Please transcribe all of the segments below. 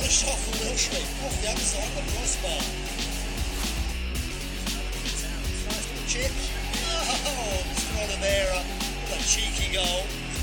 a shot from Milshley off the outside of the crossbar. Nice chip. Oh, Stronamera with a cheeky goal.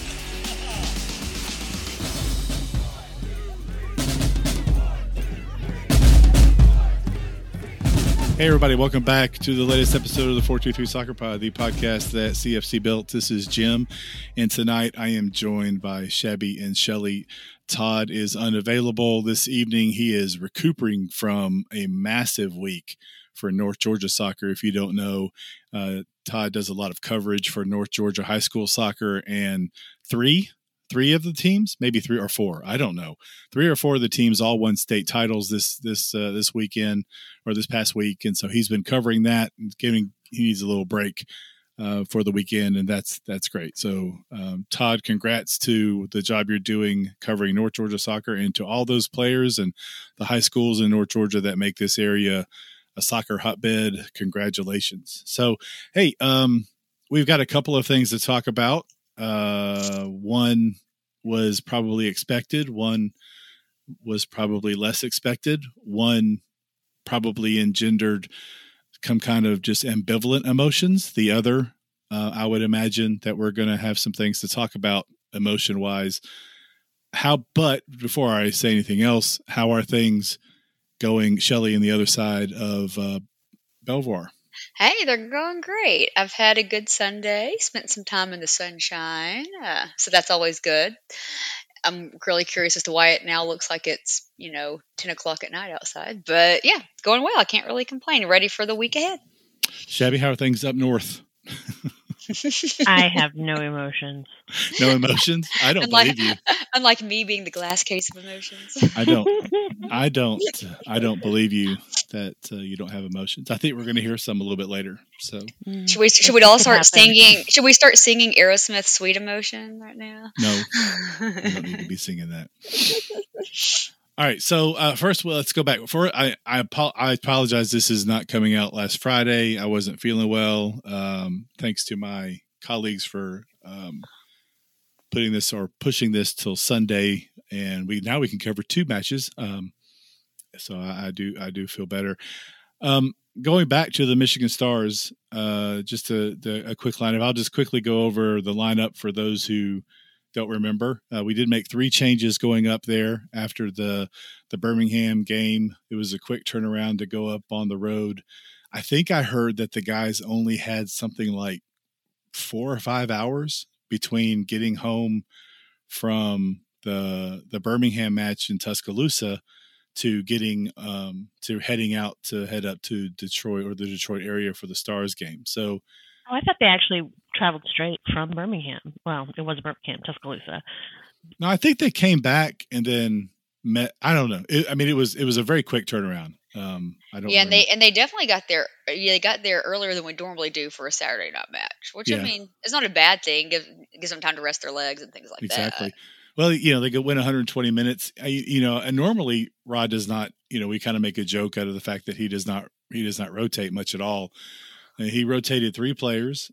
Hey everybody, welcome back to the latest episode of the 423 Soccer Pod, the podcast that CFC built. This is Jim, and tonight I am joined by Shabby and Shelly. Todd is unavailable this evening. He is recuperating from a massive week for North Georgia soccer. If you don't know, Todd does a lot of coverage for North Georgia high school soccer, and three of the teams, maybe 3 or 4, I don't know. 3 or 4 of the teams all won state titles this weekend or this past week, and so he's been covering that and he needs a little break for the weekend, and that's great. So Todd, congrats to the job you're doing covering North Georgia soccer, and to all those players and the high schools in North Georgia that make this area a soccer hotbed. Congratulations. So hey, we've got a couple of things to talk about. One was probably expected. One was probably less expected. One probably engendered some kind of just ambivalent emotions. The other, I would imagine that we're going to have some things to talk about emotion wise. But before I say anything else, how are things going, Shelly, on the other side of Belvoir? Hey, they're going great. I've had a good Sunday, spent some time in the sunshine, so that's always good. I'm really curious as to why it now looks like it's, 10 o'clock at night outside. But yeah, going well. I can't really complain. Ready for the week ahead. Shabby, how are things up north? I have no emotions. No emotions? I don't believe you. Unlike me being the glass case of emotions. I don't believe you that you don't have emotions. I think we're going to hear some a little bit later. So should we all start singing? Should we start singing Aerosmith's "Sweet Emotion" right now? No, we don't need to be singing that. All right. So first, let's go back. Before I apologize. This is not coming out last Friday. I wasn't feeling well. Thanks to my colleagues for putting this or pushing this till Sunday, and we can cover 2 matches. So I do feel better. Going back to the Michigan Stars, just a quick lineup. I'll just quickly go over the lineup for those who don't remember. We did make 3 changes going up there after the Birmingham game. It was a quick turnaround to go up on the road. I think I heard that the guys only had something like 4 or 5 hours between getting home from the Birmingham match in Tuscaloosa to getting to head up to Detroit or the Detroit area for the Stars game. So I thought they actually traveled straight from Birmingham. Well, it was Birmingham, Tuscaloosa. No, I think they came back and then met. I don't know. It was a very quick turnaround. I don't. Yeah, and they definitely got there. Yeah, they got there earlier than we normally do for a Saturday night match, which I mean, it's not a bad thing. Gives them time to rest their legs and things like that. Exactly. Well, they could win 120 minutes. And normally Rod does not. We kind of make a joke out of the fact that he does not rotate much at all. He rotated 3 players.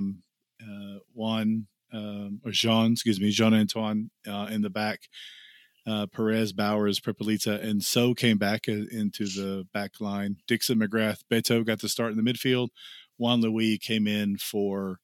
Jean-Antoine in the back. Perez, Bowers, Pripolita, and So came back into the back line. Dixon, McGrath, Beto got the start in the midfield. Juan Louis came in for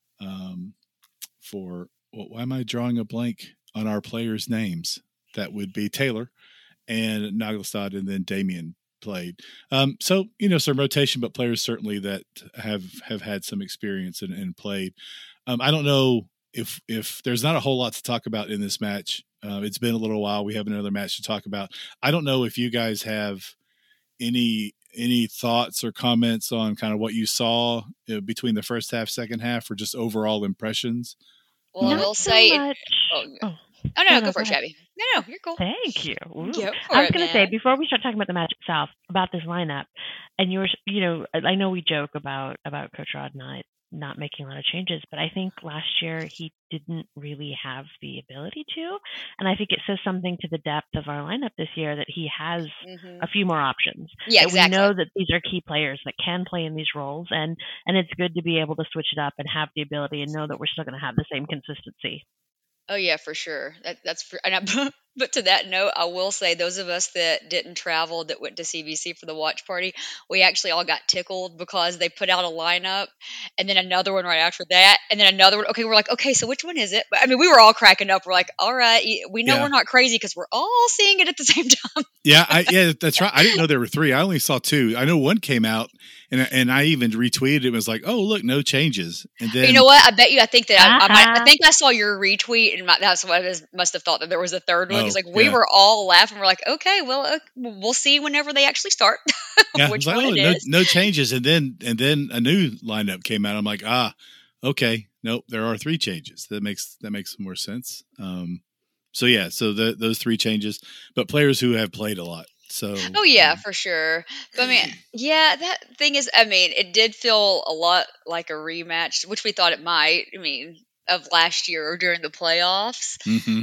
why am I drawing a blank on our players' names? That would be Taylor and Nagelstad, and then Damien played. So, some rotation, but players certainly that have had some experience and played. I don't know if there's not a whole lot to talk about in this match. It's been a little while. We have another match to talk about. I don't know if you guys have any thoughts or comments on kind of what you saw between the first half, second half, or just overall impressions. Well, I will say. Go for it, Shabby. No, you're cool. Thank you. I was going to say, before we start talking about the match itself, about this lineup, and I know we joke about Coach Rod not making a lot of changes, but I think last year he didn't really have the ability to, and I think it says something to the depth of our lineup this year that he has a few more options. Yeah, exactly. We know that these are key players that can play in these roles, and it's good to be able to switch it up and have the ability and know that we're still going to have the same consistency. Oh yeah, for sure. That's for, and but to that note, I will say those of us that didn't travel that went to CBC for the watch party, we actually all got tickled because they put out a lineup, and then another one right after that, and then another one. Okay, we're like, okay, so which one is it? But I mean, we were all cracking up. We're like, all right, we know Yeah. we're not crazy because we're all seeing it at the same time. Yeah, that's right. I didn't know there were 3. I only saw 2. I know one came out, and I even retweeted it. It was like, oh look, no changes. And then You know what? I bet you. I think that I think I saw your retweet, and that's what I must have thought that there was a third one. It's like we were all laughing. We're like, okay, well, we'll see whenever they actually start. Yeah, which like, one it is. No changes. And then a new lineup came out. I'm like, okay, nope, there are 3 changes. That makes more sense. So yeah, so those 3 changes, but players who have played a lot. So oh yeah, for sure. But I mean, yeah, that thing is, I mean, it did feel a lot like a rematch, which we thought it might. I mean, of last year or during the playoffs. Mm-hmm.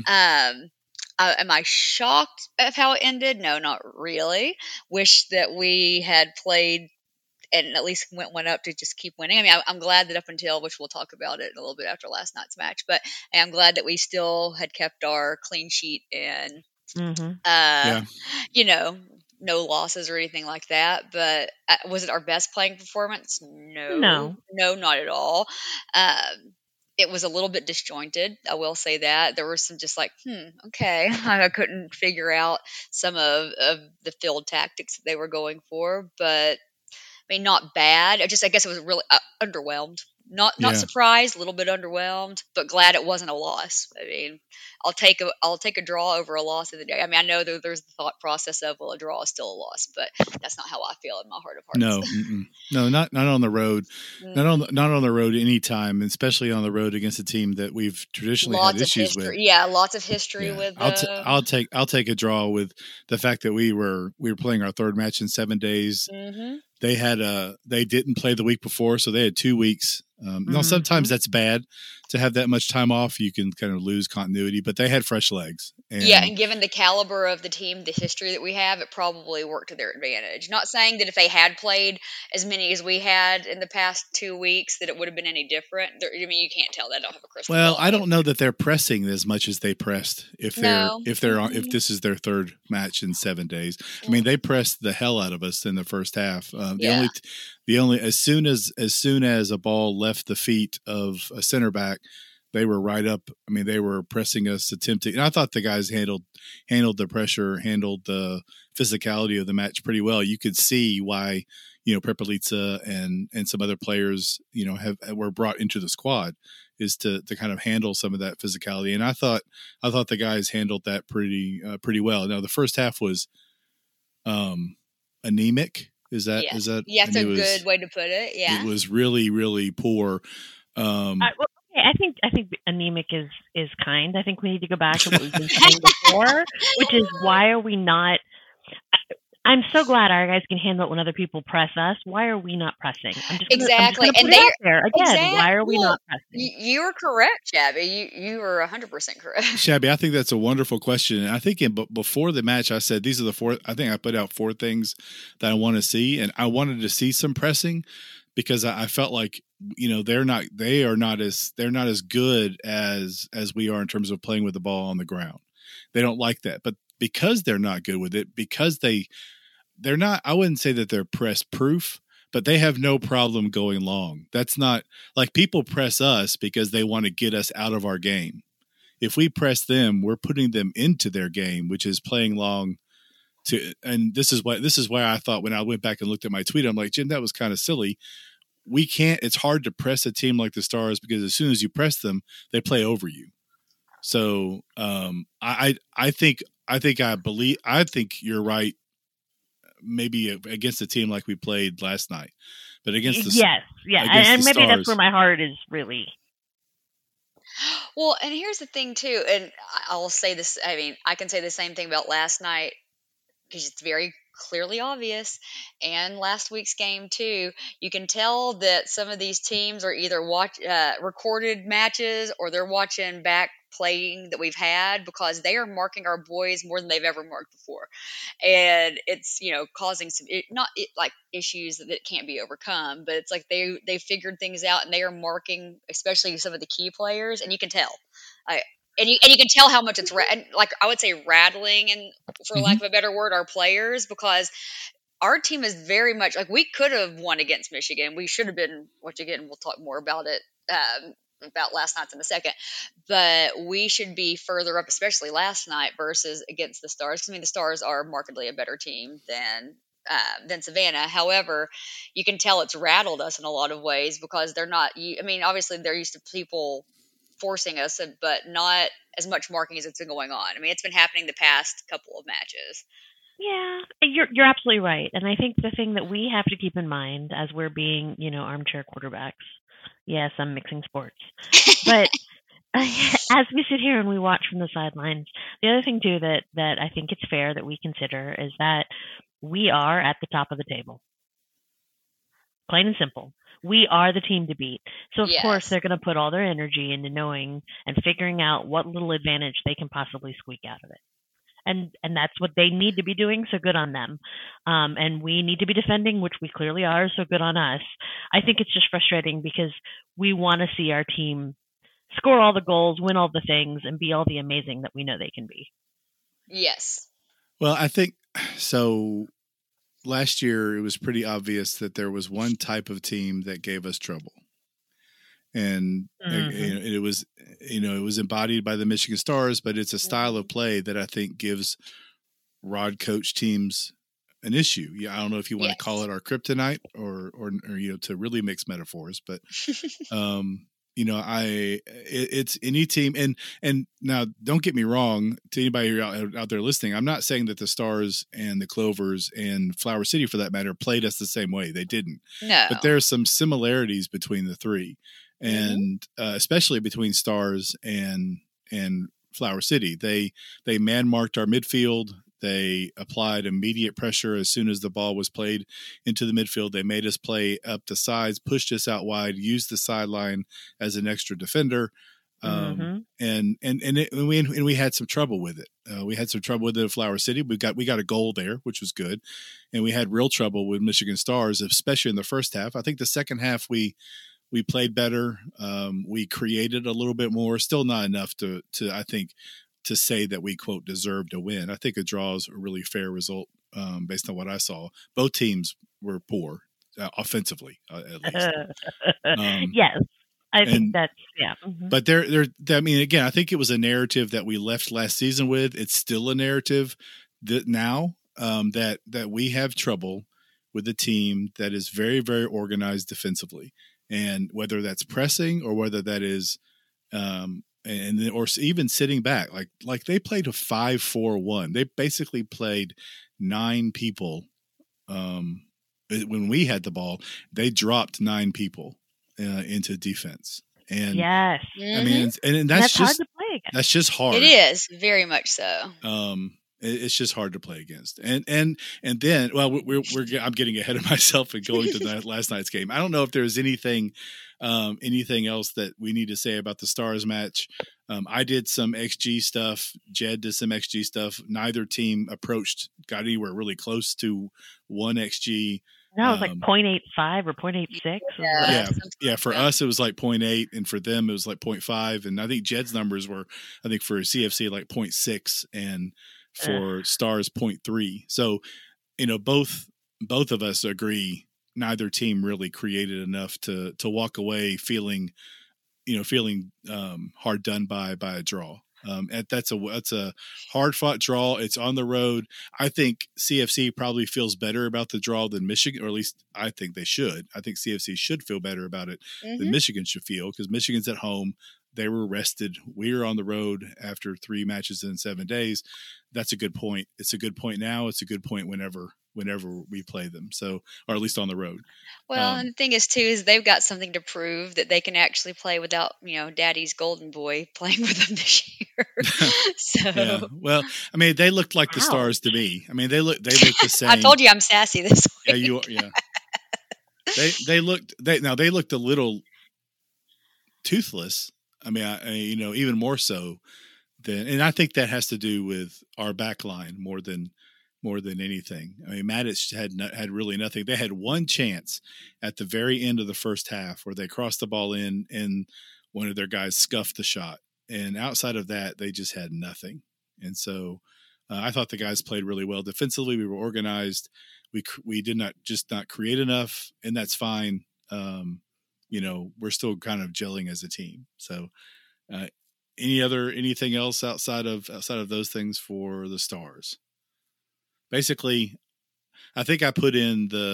Am I shocked of how it ended? No, not really. Wish that we had played and at least went up to just keep winning. I mean, I'm glad that up until, which we'll talk about it a little bit after last night's match, but I'm glad that we still had kept our clean sheet and, you know, no losses or anything like that. But was it our best playing performance? No, not at all. It was a little bit disjointed. I will say that there were some just like, okay, I couldn't figure out some of the field tactics that they were going for, but I mean, not bad. I guess it was really underwhelmed. Not surprised, a little bit underwhelmed, but glad it wasn't a loss. I mean, I'll take a draw over a loss of the day. I mean, I know there's the thought process of, well, a draw is still a loss, but that's not how I feel in my heart of hearts. No, not on the road. Not on the road anytime, especially on the road against a team that we've traditionally had issues with. Yeah, lots of history with. I'll take a draw with the fact that we were playing our 3rd match in 7 days. Mm-hmm. They didn't play the week before, so they had 2 weeks. Now, sometimes that's bad to have that much time off. You can kind of lose continuity, but they had fresh legs. And given the caliber of the team, the history that we have, it probably worked to their advantage. Not saying that if they had played as many as we had in the past 2 weeks that it would have been any different. I mean, you can't tell that. I don't have a crystal ball. Well, I don't know that they're pressing as much as they pressed if this is their 3rd match in 7 days. I mean, they pressed the hell out of us in the first half. The only as soon as a ball left the feet of a center back, they were right up. I mean, they were pressing us, attempting. And I thought the guys handled the pressure, handled the physicality of the match pretty well. You could see why, Prepelica and some other players, were brought into the squad, is to kind of handle some of that physicality. And I thought the guys handled that pretty well. Now the first half was anemic. Is that? Yeah, it's a good way to put it. Yeah, it was really, really poor. I think anemic is kind. I think we need to go back to what we've been saying before, which is why are we not? I'm so glad our guys can handle it when other people press us. Why are we not pressing? Exactly. And they out there again. Why are we not pressing? You were correct, Shabby. You were 100% correct. Shabby, I think that's a wonderful question. And I think before the match, I said these are the 4. I think I put out 4 things that I want to see, and I wanted to see some pressing because I felt like they're not as good as we are in terms of playing with the ball on the ground. They don't like that, but because they're not good with it, because they're not, I wouldn't say that they're press proof, but they have no problem going long. That's not like people press us because they want to get us out of our game. If we press them, we're putting them into their game, which is playing long and this is why I thought when I went back and looked at my tweet, I'm like, Jim, that was kind of silly. It's hard to press a team like the Stars because as soon as you press them, they play over you. So I think you're right. Maybe against a team like we played last night, but against the and maybe Stars, that's where my heart is really. Well, and here's the thing too, and I'll say this. I mean, I can say the same thing about last night because it's very clearly obvious, and last week's game too. You can tell that some of these teams are either recorded matches or they're watching back playing that we've had because they are marking our boys more than they've ever marked before, and it's causing some issues that can't be overcome, but it's like they figured things out and they are marking especially some of the key players, and you can tell. and you can tell how much it's like I would say rattling, and for lack of a better word, our players, because our team is very much like we could have won against Michigan. We should have been, which again we'll talk more about it about last night's in a second, but we should be further up, especially last night versus against the Stars. I mean, the Stars are markedly a better team than Savannah. However, you can tell it's rattled us in a lot of ways because they're not. I mean, obviously they're used to people forcing us, but not as much marking as it's been going on. I mean, it's been happening the past couple of matches. Yeah, you're absolutely right. And I think the thing that we have to keep in mind as we're being, armchair quarterbacks. Yes, I'm mixing sports. But as we sit here and we watch from the sidelines, the other thing too that I think it's fair that we consider is that we are at the top of the table. Plain and simple. We are the team to beat. So, of course, they're going to put all their energy into knowing and figuring out what little advantage they can possibly squeak out of it. And that's what they need to be doing, so good on them. And we need to be defending, which we clearly are, so good on us. I think it's just frustrating because we want to see our team score all the goals, win all the things, and be all the amazing that we know they can be. Yes. Well, I think so. Last year, it was pretty obvious that there was one type of team that gave us trouble. And it was embodied by the Michigan Stars, but it's a style of play that I think gives Rod coach teams an issue. Yeah, I don't know if you want to call it our kryptonite or to really mix metaphors, but it's any team. And now don't get me wrong, to anybody out there listening, I'm not saying that the Stars and the Clovers and Flower City, for that matter, played us the same way. They didn't. No. But there are some similarities between the three. And especially between Stars and Flower City, they man marked our midfield. They applied immediate pressure as soon as the ball was played into the midfield. They made us play up the sides, pushed us out wide, used the sideline as an extra defender, and we had some trouble with it. We had some trouble with it at Flower City. We got a goal there, which was good, and we had real trouble with Michigan Stars, especially in the first half. I think the second half we played better. We created a little bit more, still not enough to I think to say that we quote deserved a win. I think a draw is a really fair result based on what I saw. Both teams were poor offensively, at least. Yes, I think that's But I mean, again, I think it was a narrative that we left last season with. It's still a narrative that now that we have trouble with a team that is very, very organized defensively. And whether that's pressing or whether that is, or even sitting back, like they played a 5-4-1. They basically played 9 people. When we had the ball, they dropped 9 people into defense. And yes, I mean, and that's just hard to play against. That's just hard. It is very much so. It's just hard to play against. And then, well, I'm getting ahead of myself and going to that last night's game. I don't know if there's anything else that we need to say about the Stars match. I did some XG stuff. Jed did some XG stuff. Neither team got anywhere really close to 1 XG. No, it was like 0.85 or 0.86. Yeah. For us, it was like 0.8, and for them, it was like 0.5. And I think Jed's numbers were, I think for CFC, like 0.6, and for Stars 0.3. So, both of us agree neither team really created enough to walk away feeling hard done by a draw. That's a hard fought draw. It's on the road. I think CFC probably feels better about the draw than Michigan, or at least I think they should. I think CFC should feel better about it than Michigan should feel, because Michigan's at home. They were rested. We were on the road after 3 matches in 7 days. That's a good point. It's a good point now. It's a good point whenever we play them. So, or at least on the road. Well, and the thing is too, is they've got something to prove that they can actually play without, Daddy's golden boy playing with them this year. So, yeah. Well, I mean, they looked like the Stars to me. I mean, they look the same. I told you I'm sassy this week. Yeah, you are. Yeah. They looked a little toothless. I mean, even more so than, and I think that has to do with our back line more than anything. I mean, Maddich had really nothing. They had one chance at the very end of the first half where they crossed the ball in, and one of their guys scuffed the shot. And outside of that, they just had nothing. And so I thought the guys played really well defensively. We were organized. We did not create enough, and that's fine. We're still kind of gelling as a team. So anything else outside of those things for the Stars? Basically, I think I put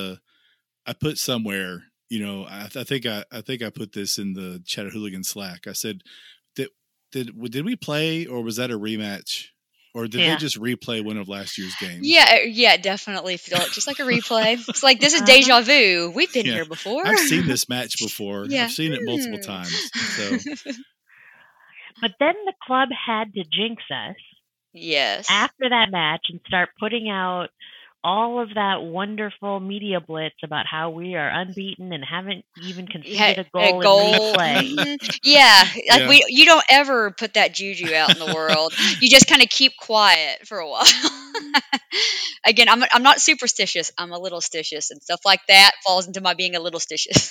somewhere, I think I put this in the Chattahooligan Slack. I said, did we play, or was that a rematch, or did they just replay one of last year's games? Yeah, definitely feel it just like a replay. It's like, this is deja vu. We've been here before. I've seen this match before. Yeah. I've seen it multiple times. So. But then the club had to jinx us. Yes. After that match, and start putting out all of that wonderful media blitz about how we are unbeaten and haven't even conceded a goal in replay. Yeah, you don't ever put that juju out in the world. You just kind of keep quiet for a while. Again, I'm not superstitious. I'm a little stitious, and stuff like that falls into my being a little stitious.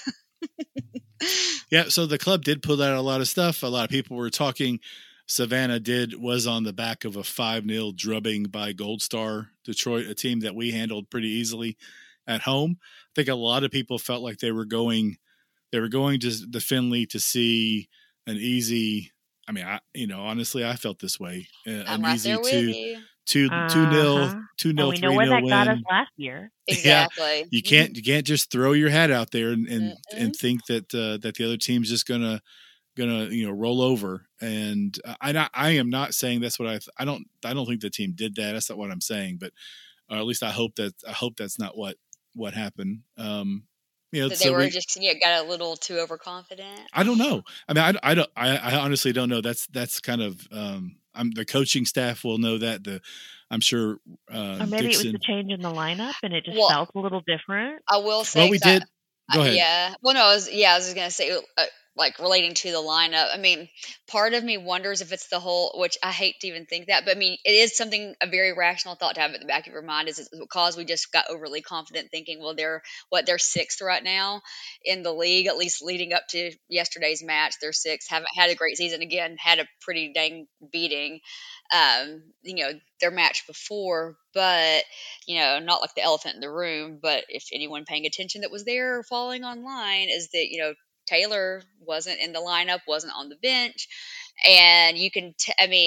Yeah, so the club did put out a lot of stuff. A lot of people were talking. Savannah was on the back of a 5-0 drubbing by Gold Star Detroit, a team that we handled pretty easily at home. I think a lot of people felt like they were going to the Finley to see an easy. I mean, honestly, I felt this way. I'm right there with you. 2-0, 2-0. We know where that got us last year. Exactly. Yeah, you can't just throw your hat out there and think that the other team's just gonna roll over. And I am not saying that's what I don't think the team did that. That's not what I'm saying. But at least I hope that's not what happened. That they were just got a little too overconfident. I don't know. I mean, I honestly don't know. That's kind of the coaching staff will know that. I'm sure. Or maybe Dixon, it was the change in the lineup, and it just felt a little different. I will say. Well, we did. Go ahead. Yeah. Well, no. I was just gonna say. Like relating to the lineup, I mean, part of me wonders if it's the whole, which I hate to even think that, but I mean, it is a very rational thought to have at the back of your mind, is because we just got overly confident thinking, well, they're 6th right now in the league, at least leading up to yesterday's match. They're 6th, haven't had a great season, again, had a pretty dang beating, their match before, but, not like the elephant in the room, but if anyone paying attention that was there following online is that, Taylor wasn't in the lineup, wasn't on the bench, and you can,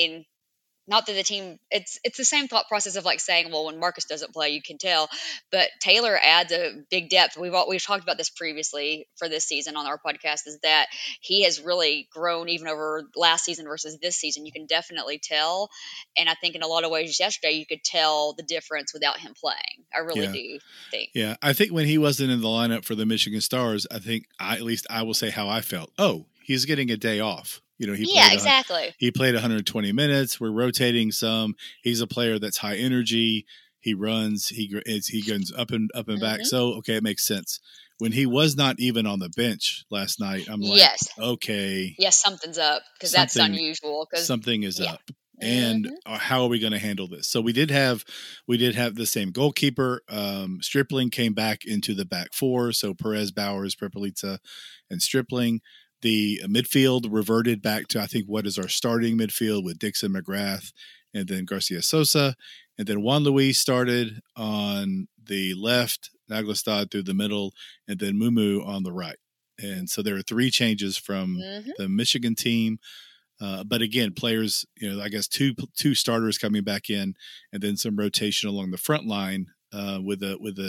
not that the team, it's the same thought process of like saying, well, when Marcus doesn't play, you can tell, but Taylor adds a big depth. We've talked about this previously for this season on our podcast, is that he has really grown even over last season versus this season. You can definitely tell, and I think in a lot of ways yesterday you could tell the difference without him playing. I really do think. Yeah, I think when he wasn't in the lineup for the Michigan Stars, I think at least I will say how I felt. Oh, he's getting a day off. Exactly. He played 120 minutes. We're rotating some. He's a player that's high energy. He runs. He goes up and back. So okay, it makes sense. When he was not even on the bench last night, I'm like, okay, yes, something's up, because that's unusual. Because something is up. And how are we going to handle this? So we did have the same goalkeeper. Stripling came back into the back four. So Perez, Bowers, Prepelica, and Stripling. The midfield reverted back to, I think, what is our starting midfield with Dixon, McGrath, and then Garcia Sosa. And then Juan Luis started on the left, Naglestad through the middle, and then Mumu on the right. And so there are 3 changes from the Michigan team. But again, players, I guess two starters coming back in, and then some rotation along the front line with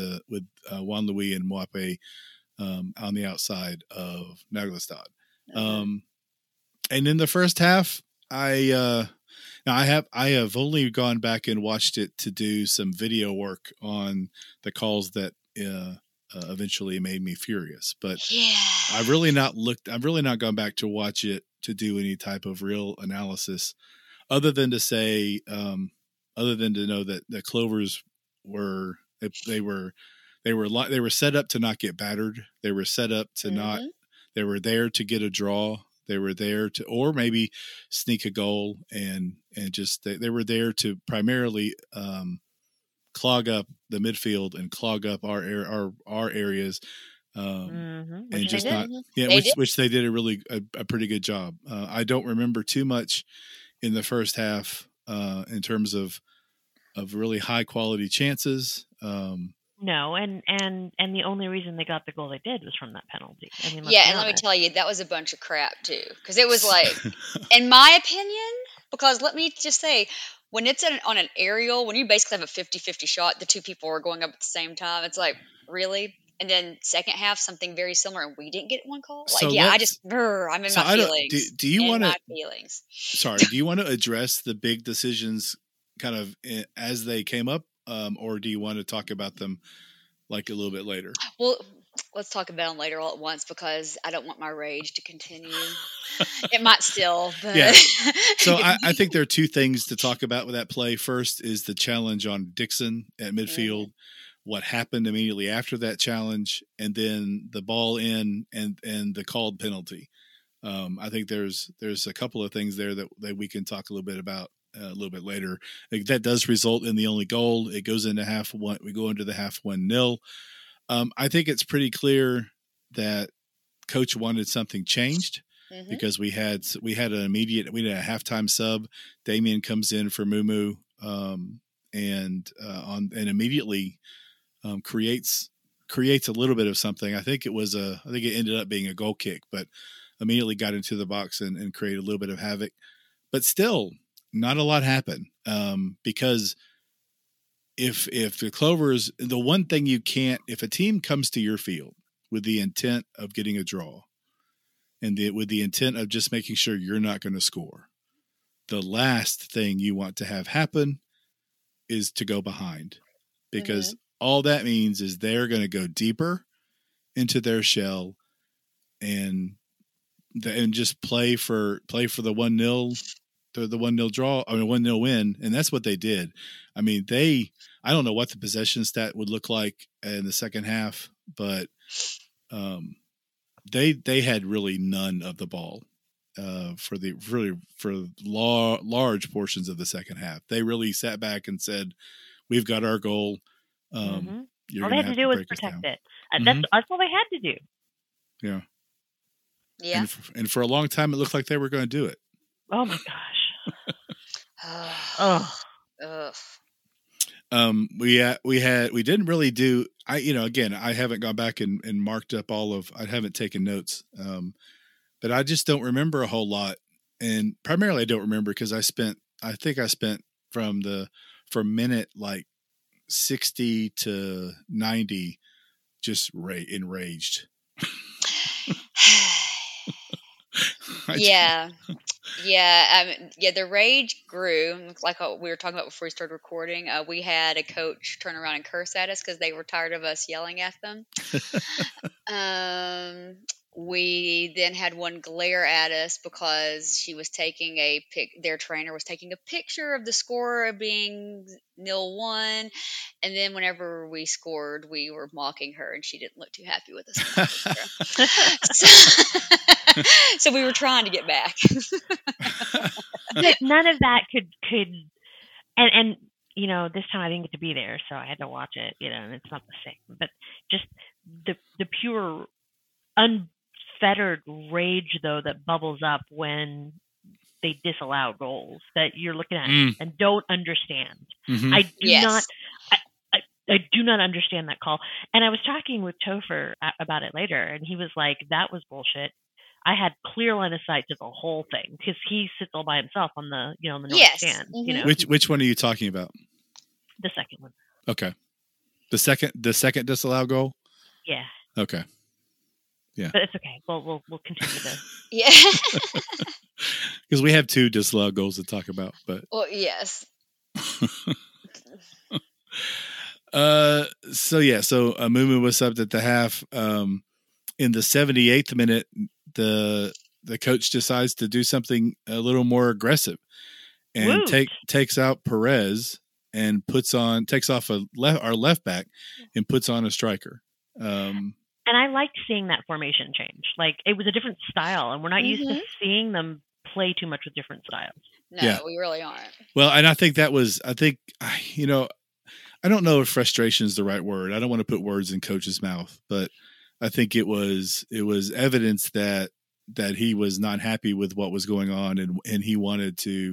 Juan Luis and Mwape on the outside of Naglestad. And in the first half, I have only gone back and watched it to do some video work on the calls that eventually made me furious. But I've really not gone back to watch it to do any type of real analysis, other than to say, other than to know that the Clovers were set up to not get battered. They were set up to not. They were there to get a draw. They were there to, or maybe sneak a goal, and just they were there to primarily clog up the midfield and clog up our areas and just not, which they did a pretty good job. I don't remember too much in the first half in terms of really high quality chances. No, and the only reason they got the goal they did was from that penalty. I mean, and let me tell you, that was a bunch of crap too, because it was like, in my opinion, because let me just say, when it's on an aerial, when you basically have a 50-50 shot, the two people are going up at the same time. It's like, really? And then second half, something very similar, and we didn't get one call. Like, I'm in my feelings. Do you want to? Feelings. Sorry, do you want to address the big decisions kind of as they came up, or do you want to talk about them like a little bit later? Well, let's talk about them later all at once, because I don't want my rage to continue. It might still, but yeah. So I think there are two things to talk about with that play. First is the challenge on Dixon at midfield. Mm-hmm. What happened immediately after that challenge, and then the ball in and the called penalty. I think there's a couple of things there that we can talk a little bit about a little bit later. That does result in the only goal. It goes into half one. We go into the half 1-0. I think it's pretty clear that coach wanted something changed, because we had a halftime sub. Damien comes in for Mumu, and immediately creates a little bit of something. I think it ended up being a goal kick, but immediately got into the box and created a little bit of havoc. But still, not a lot happened, because if the Clovers, the one thing you can't, if a team comes to your field with the intent of getting a draw and with the intent of just making sure you're not going to score, the last thing you want to have happen is to go behind, because all that means is they're going to go deeper into their shell and just play for the 1-0, the 1-0 draw, or 1-0 win. And that's what they did. I mean, I don't know what the possession stat would look like in the second half, but they had really none of the ball for large portions of the second half. They really sat back and said, "We've got our goal. All they had to do was protect it. That's all they had to do." Yeah. Yeah. And for a long time, it looked like they were going to do it. Oh my gosh. We didn't really do. Again, I haven't gone back and marked up I haven't taken notes, but I just don't remember a whole lot, and primarily I don't remember because I think I spent from minute like 60 to 90 just enraged. The rage grew, like we were talking about before we started recording. We had a coach turn around and curse at us because they were tired of us yelling at them. We then had one glare at us because she was taking their trainer was taking a picture of the score being 0-1, and then whenever we scored, we were mocking her, and she didn't look too happy with us. So we were trying to get back. But none of that could, and this time I didn't get to be there, so I had to watch it, and it's not the same. But just the pure unfettered rage, though, that bubbles up when they disallow goals that you're looking at and don't understand. Mm-hmm. I do not understand that call. And I was talking with Topher about it later, and he was like, "That was bullshit." I had clear line of sight to the whole thing because he sits all by himself on the the north stand. Mm-hmm. Which one are you talking about? The second one. Okay. The second disallowed goal? Yeah. Okay. Yeah. But it's okay. We'll continue this. Yeah. Because we have two disallowed goals to talk about, but yes. So Mumu was subbed at the half. In the 78th minute, the coach decides to do something a little more aggressive and takes out Perez and takes off our left back and puts on a striker. And I liked seeing that formation change. Like, it was a different style, and we're not used to seeing them play too much with different styles. No, we really aren't. Well, and I think I don't know if frustration is the right word. I don't want to put words in coach's mouth, but I think it was evidence that he was not happy with what was going on, and he wanted to,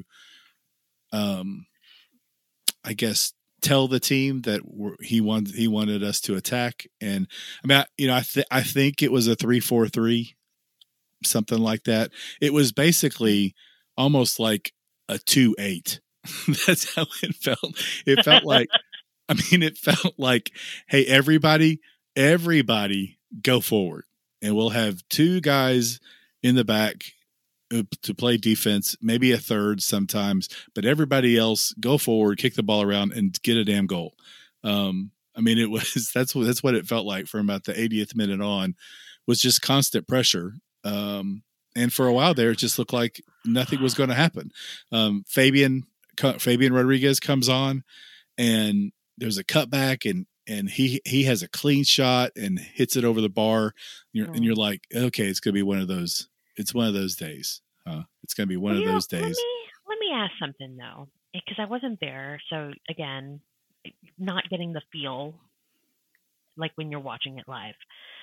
I guess, tell the team that he wanted us to attack. And I mean, I think it was a 3-4-3, something like that. It was basically almost like a 2-8. That's how it felt. It felt like, I mean, it felt like, hey, everybody go forward, and we'll have two guys in the back to play defense, maybe a third sometimes, but everybody else go forward, kick the ball around, and get a damn goal. I mean, that's what it felt like from about the 80th minute on, was just constant pressure. And for a while there, it just looked like nothing was going to happen. Fabian Rodriguez comes on, and there's a cutback, and he has a clean shot and hits it over the bar. And you're like, okay, it's going to be one of those. It's one of those days. It's going to be one of those days. Let me ask something though, because I wasn't there. So again, not getting the feel like when you're watching it live.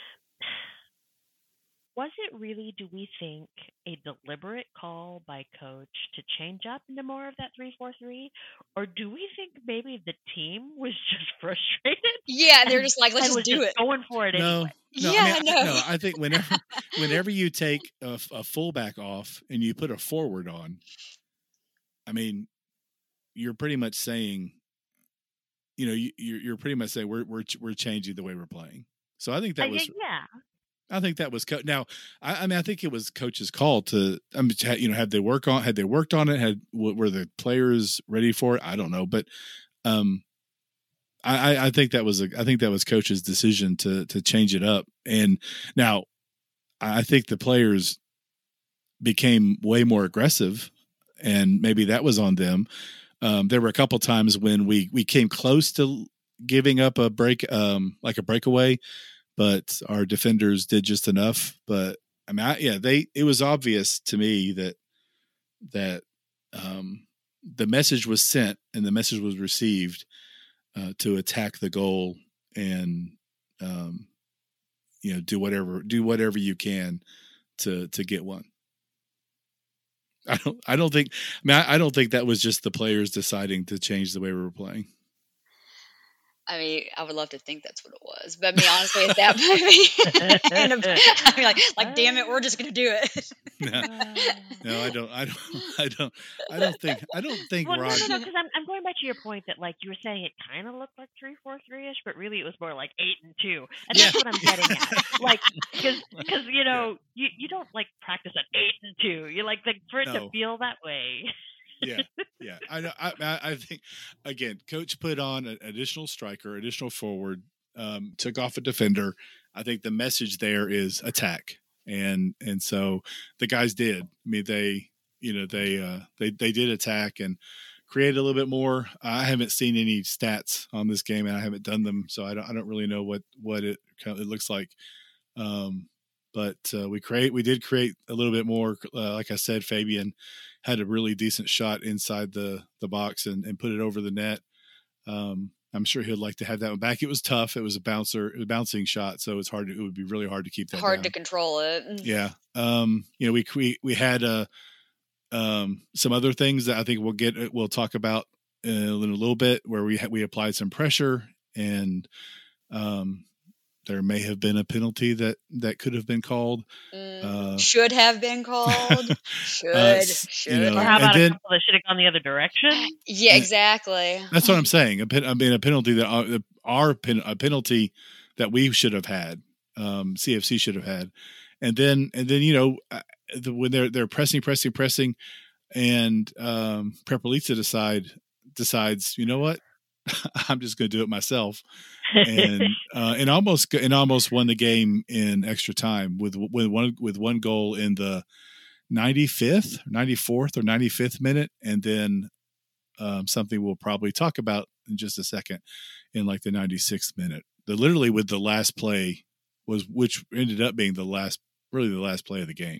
Was it really, do we think, a deliberate call by coach to change up into more of that 3-4-3? Or do we think maybe the team was just frustrated? Yeah, they're just like, let's just do it. Going for it anyway. I think whenever you take a fullback off and you put a forward on, I mean, you're pretty much saying, you're pretty much saying we're changing the way we're playing. So I think that was I think that was now. I think it was coach's call to. Had they worked on it? Were the players ready for it? I don't know, but I think that was coach's decision to change it up. And now I think the players became way more aggressive, and maybe that was on them. There were a couple times when we came close to giving up a break, like a breakaway, but our defenders did just enough. But I mean, it was obvious to me that the message was sent and the message was received to attack the goal and do whatever you can to get one. I don't think that was just the players deciding to change the way we were playing. I mean, I would love to think that's what it was, but I mean, honestly, at that point, I mean, like, damn it, we're just gonna do it. No, I don't think. Well, Rod. No, because I'm going back to your point that, like, you were saying it kind of looked like 3-4-3-ish, but really it was more like 8-2, and that's what I'm getting at. Like, because you don't like practice at 8-2. You like for it to feel that way. Yeah. I think, again, coach put on an additional striker, additional forward, took off a defender. I think the message there is attack, and so the guys did. I mean, they did attack and create a little bit more. I haven't seen any stats on this game, and I haven't done them, so I don't really know what it looks like. But we did create a little bit more. Like I said, Fabian had a really decent shot inside the box and put it over the net. I'm sure he'd like to have that one back. It was tough. It was a bouncing shot, so it's hard. It would be really hard to keep that. Hard down. To control it. Yeah. We had some other things that I think we'll talk about in a little bit, where we applied some pressure, and there may have been a penalty that could have been called. Should have been called. Should. Or how about a couple that should have gone the other direction? Yeah, exactly. That's what I'm saying. A penalty a penalty that we should have had, CFC should have had, and then when they're pressing, and Prepelica decides, you know what? I'm just going to do it myself, and almost won the game in extra time with one goal in the 94th or 95th minute, and then something we'll probably talk about in just a second in like the 96th minute. Literally with the last play which ended up being the last play of the game.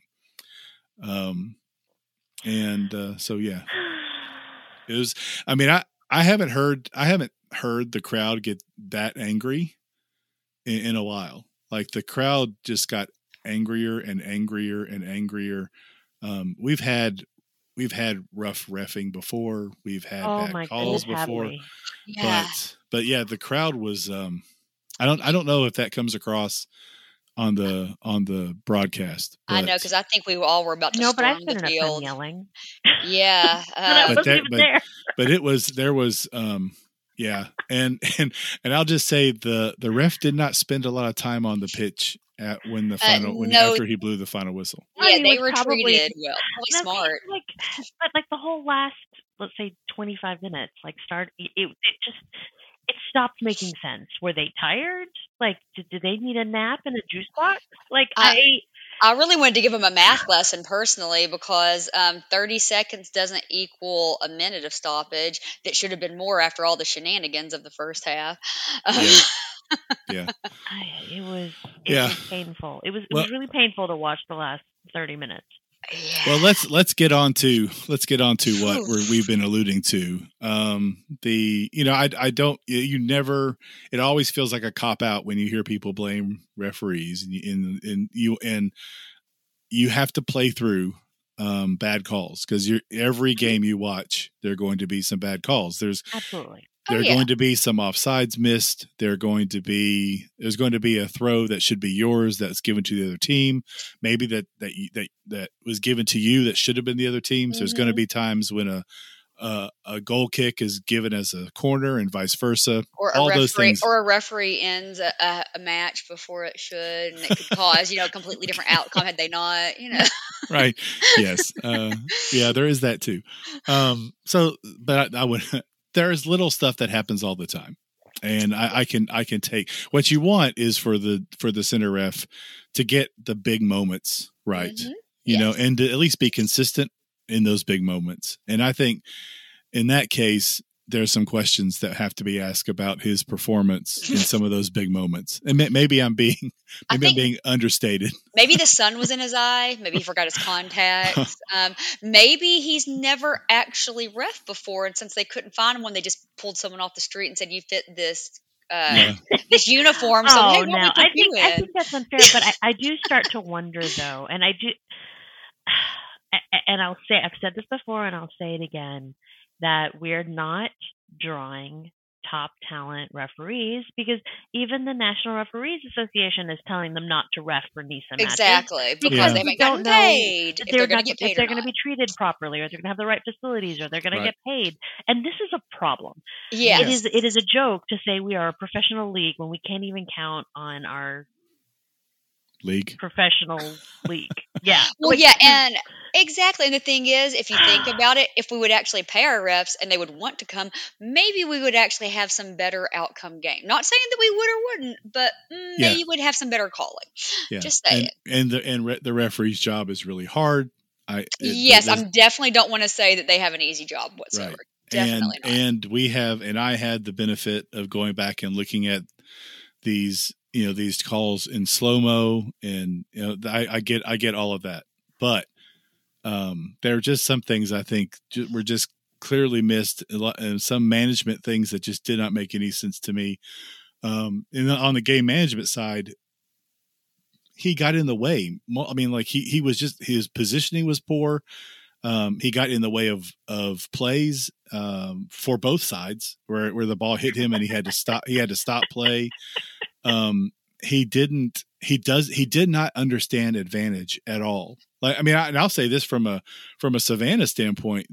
So yeah, it was. I mean, I haven't heard the crowd get that angry in a while. Like the crowd just got angrier and angrier and angrier. We've had rough reffing before. We've had bad calls before. Yeah. But yeah, the crowd was. I don't know if that comes across on the broadcast. I know, because I think we all were about to storm but I spent the enough field. time yelling. Yeah, but there was yeah, and I'll just say the ref did not spend a lot of time on the pitch after he blew the final whistle. Yeah, they retreated well. Probably smart. But the whole last, let's say, 25 minutes, it stopped making sense. Were they tired? Like, did they need a nap in a juice box? Like, I really wanted to give them a math lesson personally, because 30 seconds doesn't equal a minute of stoppage. That should have been more after all the shenanigans of the first half. Yeah. It was painful. It was really painful to watch the last 30 minutes. Well, let's get on to what we've been alluding to. It always feels like a cop out when you hear people blame referees, and you have to play through bad calls, because every game you watch, there are going to be some bad calls. Absolutely. Going to be some offsides missed. There's going to be a throw that should be yours that's given to the other team. Maybe that was given to you that should have been the other team's. Mm-hmm. There's going to be times when a goal kick is given as a corner and vice versa. Or a referee ends a match before it should, and it could cause a completely different outcome had they not. Right. Yes. Yeah, there is that too. But I would. There is little stuff that happens all the time, and I can take what you want is for the center ref to get the big moments right, mm-hmm. And to at least be consistent in those big moments. And I think in that case, there's some questions that have to be asked about his performance in some of those big moments. And maybe I'm being understated. Maybe the sun was in his eye. Maybe he forgot his contacts. Maybe he's never actually ref before, and since they couldn't find him when they just pulled someone off the street and said, "You fit this this uniform." So hey, I think that's unfair. But I do start to wonder though, and I do, and I've said this before, and I'll say it again, that we're not drawing top talent referees, because even the National Referees Association is telling them not to ref for NISA matches. Exactly, because they don't know if they're going to get paid, if they're going to be treated properly, or they're going to have the right facilities, or they're going to get paid. And this is a problem. Yeah, it is a joke to say we are a professional league when we can't even count on our professional league. Yeah. Well, and exactly. And the thing is, if you think about it, if we would actually pay our refs and they would want to come, maybe we would actually have some better outcome game. Not saying that we would or wouldn't, but maybe we'd have some better calling. Yeah. Just saying. And the referee's job is really hard. I definitely don't want to say that they have an easy job whatsoever. Right. Definitely not. And I had the benefit of going back and looking at these calls in slow-mo, and I get all of that, but there are just some things I think were just clearly missed, and some management things that just did not make any sense to me. And on the game management side, he got in the way. I mean, like he was just, his positioning was poor. He got in the way of plays for both sides where the ball hit him and he had to stop play. He did not understand advantage at all. Like, I mean, I'll say this from a Savannah standpoint,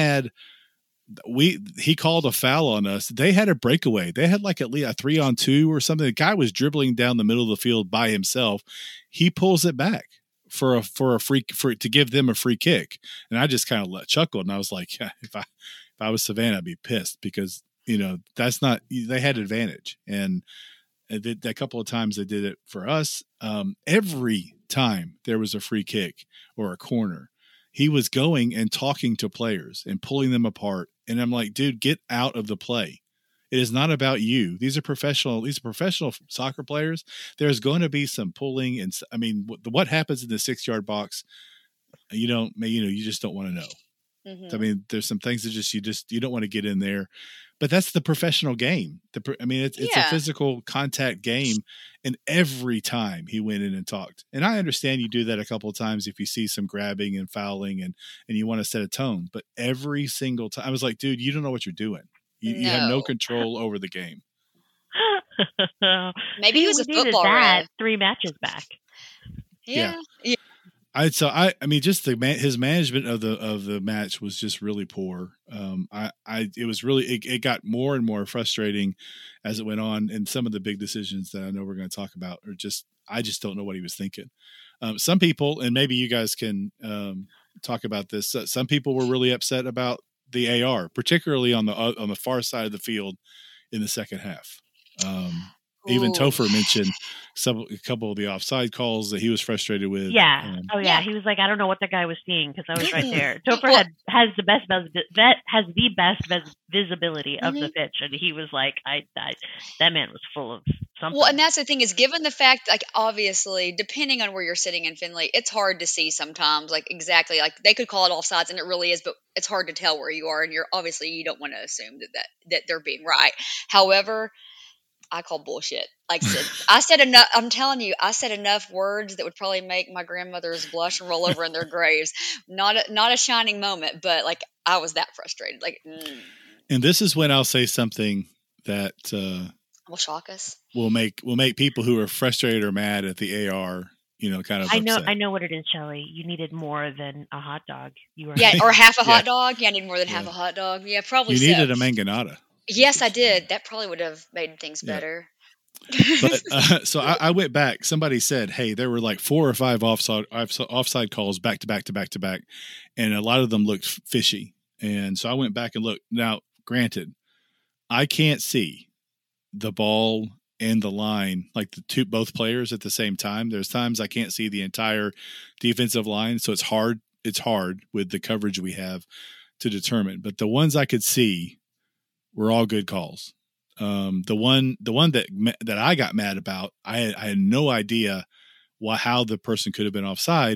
he called a foul on us. They had a breakaway. They had like at least a 3-on-2 or something. The guy was dribbling down the middle of the field by himself. He pulls it back to give them a free kick. And I just kind of chuckled, and I was like, yeah, if I was Savannah, I'd be pissed, because that's not, they had advantage. And a couple of times they did it for us. Every time there was a free kick or a corner, he was going and talking to players and pulling them apart. And I'm like, dude, get out of the play. It is not about you. These are professional soccer players. There's going to be some pulling. And I mean, what happens in the 6-yard box, you just don't want to know. Mm-hmm. I mean, there's some things that you don't want to get in there. but that's the professional game. It's a physical contact game, and every time he went in and talked. And I understand you do that a couple of times if you see some grabbing and fouling and you want to set a tone, but every single time I was like, dude, you don't know what you're doing. You have no control over the game. Maybe he was a football ref. 3 matches back. Yeah. Just his management of the match was just really poor. It got more and more frustrating as it went on, and some of the big decisions that I know we're going to talk about I just don't know what he was thinking. Some people, and maybe you guys can talk about this. Some people were really upset about the AR, particularly on the far side of the field in the second half. Even Topher mentioned a couple of the offside calls that he was frustrated with. Yeah. He was like, I don't know what the guy was seeing because I was right there. Topher has the best visibility of the pitch, and he was like, that man was full of something. Well, and that's the thing is, given the fact, like, obviously, depending on where you're sitting in Finley, it's hard to see sometimes, like, exactly, like, they could call it offsides, and it really is, but it's hard to tell where you are, and you don't want to assume that they're being right. However, I call bullshit. Like I said enough. I'm telling you, I said enough words that would probably make my grandmothers blush and roll over in their graves. Not a shining moment, but like I was that frustrated. Like, And this is when I'll say something that will shock us. Will make people who are frustrated or mad at the AR, kind of. I upset. know what it is, Shelley. You needed more than a hot dog. Or half a hot dog. Yeah, I need more than half a hot dog. Yeah, probably. You needed a manganata. Yes, I did. That probably would have made things better. But so I went back. Somebody said, "Hey, there were like 4 or 5 offside calls back to back to back to back, and a lot of them looked fishy." And so I went back and looked. Now, granted, I can't see the ball and the line like both players at the same time. There's times I can't see the entire defensive line, so it's hard. It's hard with the coverage we have to determine. But the ones I could see were all good calls. The one that I got mad about, I had no idea how the person could have been offside.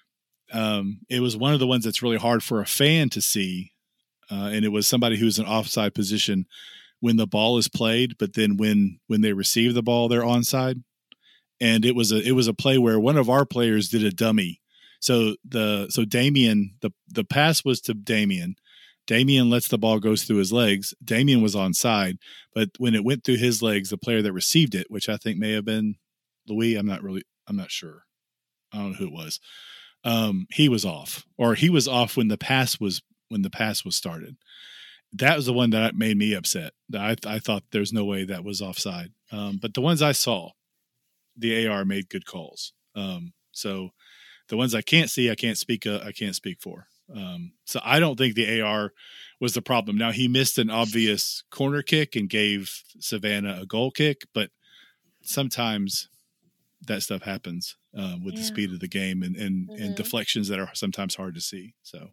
It was one of the ones that's really hard for a fan to see, and it was somebody who's in offside position when the ball is played, but then when they receive the ball, they're onside. And it was a play where one of our players did a dummy. So Damien, the pass was to Damien. Damien lets the ball goes through his legs. Damien was onside, but when it went through his legs, the player that received it, which I think may have been Louis, I'm not sure. I don't know who it was. He was off, or he was off when the pass was started. That was the one that made me upset. I thought there's no way that was offside. But the ones I saw, the AR made good calls. So the ones I can't see, I can't speak for. So I don't think the AR was the problem. Now, he missed an obvious corner kick and gave Savannah a goal kick, but sometimes that stuff happens with the speed of the game and deflections that are sometimes hard to see. So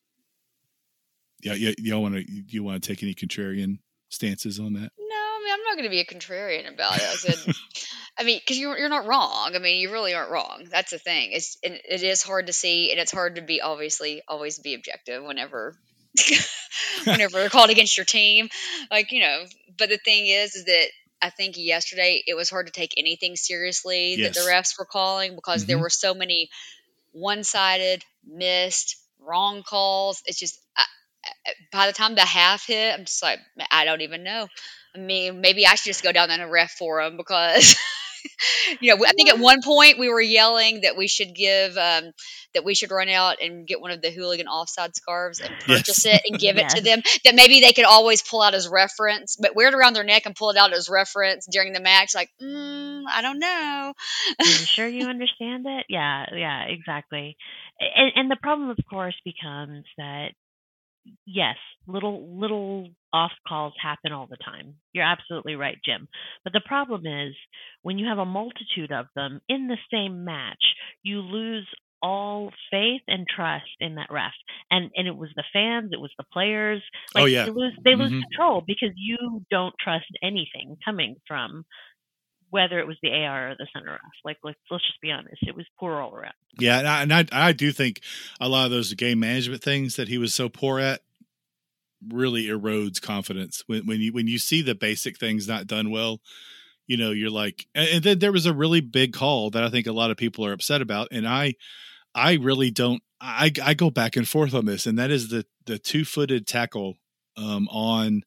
you want to take any contrarian stances on that? No, I mean, I'm not going to be a contrarian about it. I said, because you're not wrong. I mean, you really aren't wrong. That's the thing. It is hard to see, and it's hard to be always be objective whenever they're called against your team. But the thing is that I think yesterday it was hard to take anything seriously that the refs were calling because there were so many one-sided, missed, wrong calls. It's just by the time the half hit, I'm just like, I don't even know. I mean, maybe I should just go down in a ref forum because, I think at one point we were yelling that we should that we should run out and get one of the hooligan offside scarves and purchase it and give it to them. That maybe they could always pull out as reference, but wear it around their neck and pull it out as reference during the match. Like, I don't know. Are you sure you understand it? Yeah, exactly. And the problem, of course, becomes that, yes, little off calls happen all the time. You're absolutely right, Jim. But the problem is when you have a multitude of them in the same match, you lose all faith and trust in that ref. And it was the fans, it was the players. Like, they lose control because you don't trust anything coming from whether it was the AR or the center ref. Like, let's just be honest, it was poor all around. Yeah, and I do think a lot of those game management things that he was so poor at really erodes confidence when you see the basic things not done well. You're like, and then there was a really big call that I think a lot of people are upset about, and I really don't. I go back and forth on this, and that is the 2-footed tackle on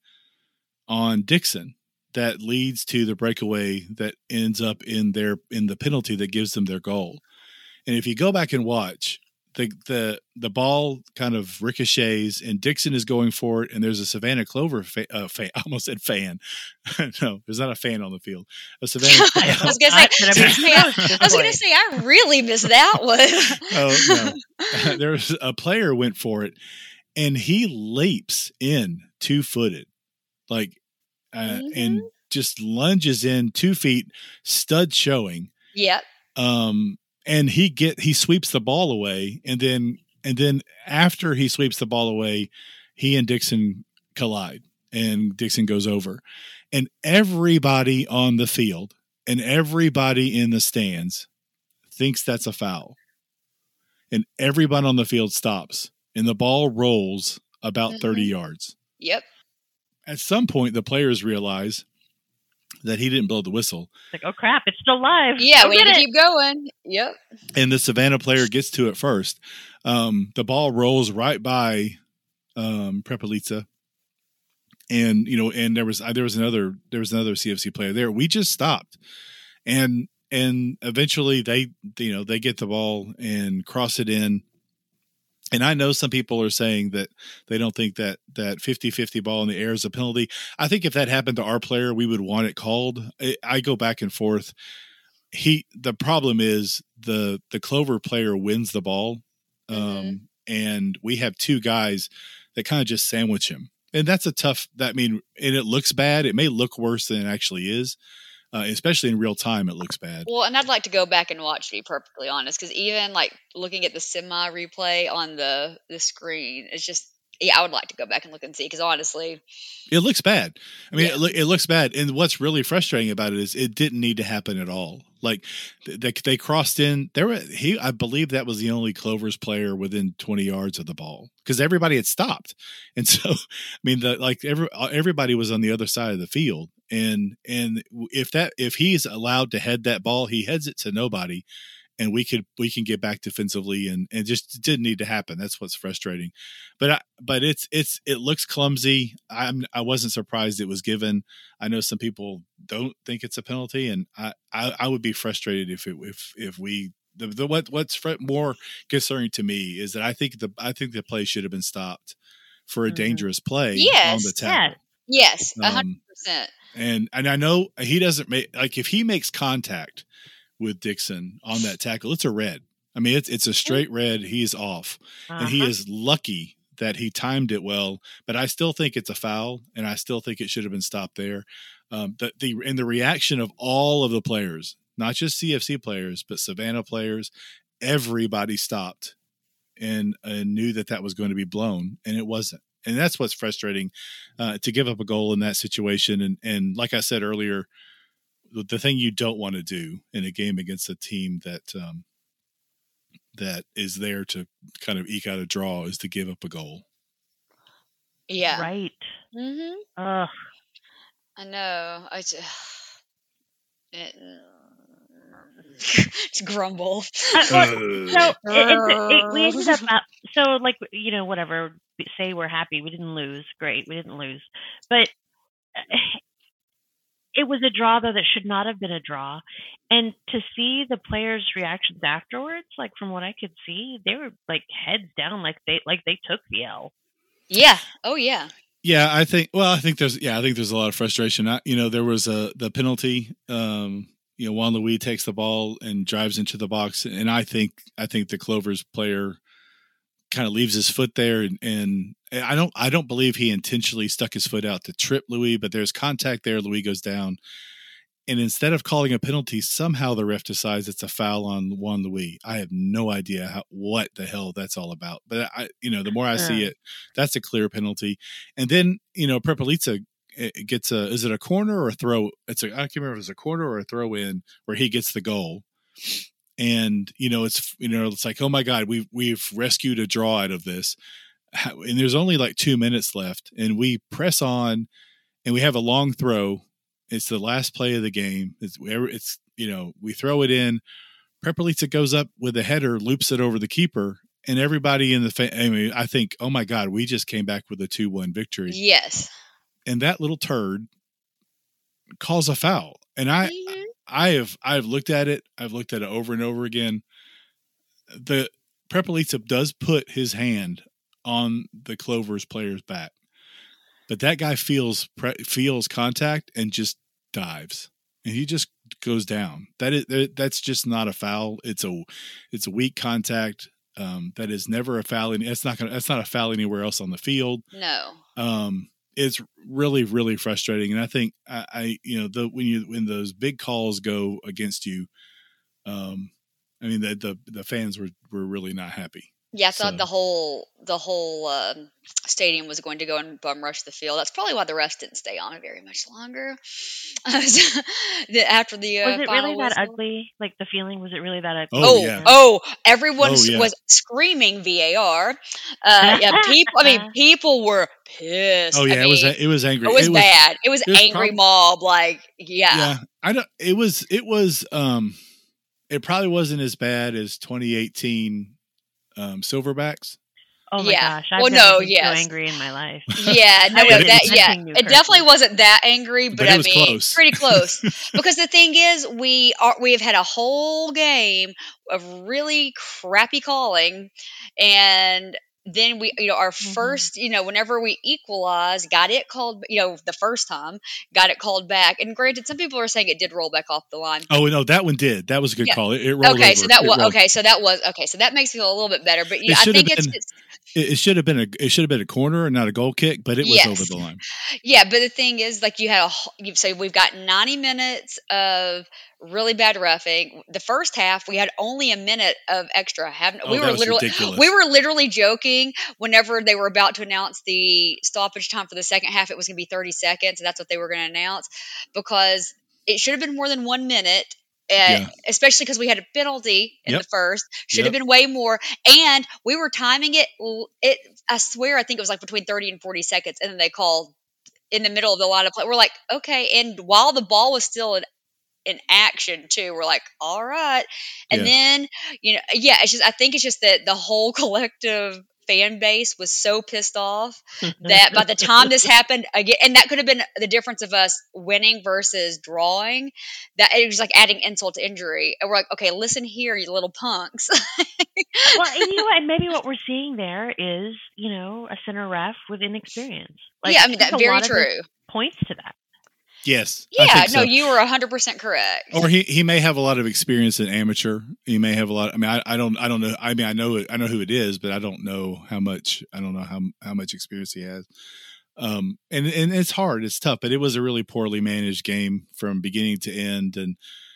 Dixon that leads to the breakaway that ends up in the penalty that gives them their goal. And if you go back and watch, the ball kind of ricochets and Dixon is going for it, and there's a Savannah Clover fan. I almost said fan. No, there's not a fan on the field. A Savannah. I was gonna say I really missed that one. Oh no, there was a player went for it, and he leaps in 2-footed, like, and just lunges in 2 feet, stud showing. Yep. And he sweeps the ball away, and then after he sweeps the ball away, he and Dixon collide, and Dixon goes over, and everybody on the field and everybody in the stands thinks that's a foul, and everyone on the field stops, and the ball rolls about 30 yards. Yep. At some point, the players realize that he didn't blow the whistle. Like, oh crap, it's still live. Yeah, we need to keep going. Yep. And the Savannah player gets to it first. The ball rolls right by Prepelica. And and there was another CFC player there. We just stopped. And eventually they get the ball and cross it in. And I know some people are saying that they don't think that 50-50 ball in the air is a penalty. I think if that happened to our player, we would want it called. I go back and forth. The problem is the Clover player wins the ball, and we have 2 guys that kind of just sandwich him. And that's and it looks bad. It may look worse than it actually is. Especially in real time, it looks bad. Well, and I'd like to go back and watch, to be perfectly honest, because even like looking at the semi replay on the screen, it's just, I would like to go back and look and see, because honestly, it looks bad. I mean, it looks bad. And what's really frustrating about it is it didn't need to happen at all. Like they crossed in there. I believe that was the only Clovers player within 20 yards of the ball, because everybody had stopped. And so, I mean, everybody was on the other side of the field. And if he's allowed to head that ball, he heads it to nobody, and we can get back defensively, and just didn't need to happen. That's what's frustrating. But it looks clumsy. I wasn't surprised it was given. I know some people don't think it's a penalty, and I would be frustrated if we what's more concerning to me is that I think the play should have been stopped for a dangerous play on the tackle. Yes, 100%. And I know he doesn't make, like, if he makes contact with Dixon on that tackle, it's a red. I mean, it's a straight red. He's off, and he is lucky that he timed it well. But I still think it's a foul, and I still think it should have been stopped there. The reaction of all of the players, not just CFC players, but Savannah players, everybody stopped and knew that was going to be blown, and it wasn't. And that's what's frustrating, to give up a goal in that situation. And like I said earlier, the thing you don't want to do in a game against a team that is there to kind of eke out a draw is to give up a goal. Yeah. Right. Mm-hmm. I know. It's grumble. We ended up whatever. Say we're happy. We didn't lose. Great. We didn't lose. But it was a draw, though, that should not have been a draw. And to see the players' reactions afterwards, like from what I could see, they were like heads down, like they took the L. Yeah. Oh yeah. Yeah, I think there's a lot of frustration. There was the penalty. Juan Luis takes the ball and drives into the box, and I think the Clovers player kind of leaves his foot there, and I don't believe he intentionally stuck his foot out to trip Luis, but there's contact there. Luis goes down, and instead of calling a penalty, somehow the ref decides it's a foul on Juan Luis. I have no idea what the hell that's all about, but the more I see it, that's a clear penalty. And then Prepelica gets is it a corner or a throw? I can't remember if it's a corner or a throw in where he gets the goal. And it's like, oh my God, we've rescued a draw out of this. and there's only like 2 minutes left, and we press on, and we have a long throw. It's the last play of the game. It's we throw it in. Prepelica goes up with a header, loops it over the keeper, and everybody in the I think, oh my God, we just came back with a 2-1 victory. Yes. And that little turd calls a foul. And I've looked at it. I've looked at it over and over again. The Prepelica does put his hand on the Clovers player's back, but that guy feels contact and just dives, and he just goes down. That's just not a foul. It's a weak contact. That is never a foul. That's not a foul anywhere else on the field. No. It's really, really frustrating. And I think when those big calls go against you, the fans were really not happy. Yeah, I thought the whole stadium was going to go and bum rush the field. That's probably why the refs didn't stay on it very much longer. After the was it final really whistle. that ugly? Like the feeling, was it really that ugly? Everyone was screaming VAR. People were pissed. Oh yeah, it was angry. It was bad. It was angry mob. Like yeah. It probably wasn't as bad as 2018. Silverbacks. Oh my gosh! I've never been so angry in my life. Yeah, it definitely wasn't that angry, but it was close. Pretty close. Because the thing is, we have had a whole game of really crappy calling, and then we, our first, whenever we equalized, got it called, the first time, got it called back. And granted, some people are saying it did roll back off the line. Oh no, that one did. That was a good call. It rolled over. So that makes me feel a little bit better. But I think it should have been a corner and not a goal kick, but it was over the line. Yeah, but the thing is, like we've got 90 minutes of really bad reffing. The first half, we had only a minute of extra. We were literally joking whenever they were about to announce the stoppage time for the second half. It was going to be 30 seconds, and that's what they were going to announce, because it should have been more than 1 minute. Especially because we had a penalty in the first. Should have been way more. And we were timing it. I swear, I think it was like between 30 and 40 seconds. And then they called in the middle of the line of play. We're like, okay. And while the ball was still in action too, we're like, all right. And then, it's just, I think it's just that the whole collective fan base was so pissed off that by the time this happened again, and that could have been the difference of us winning versus drawing, that it was like adding insult to injury. And we're like, okay, listen here, you little punks. Well, and you know what? And maybe what we're seeing there is, a center ref with inexperience. Like, that's very true. Points to that. Yes. Yeah, no, you were 100% correct. Or he may have a lot of experience in amateur. He may have a lot. I don't know. I know who it is, but I don't know how much. I don't know how much experience he has. And it's hard. It's tough. But it was a really poorly managed game from beginning to end. And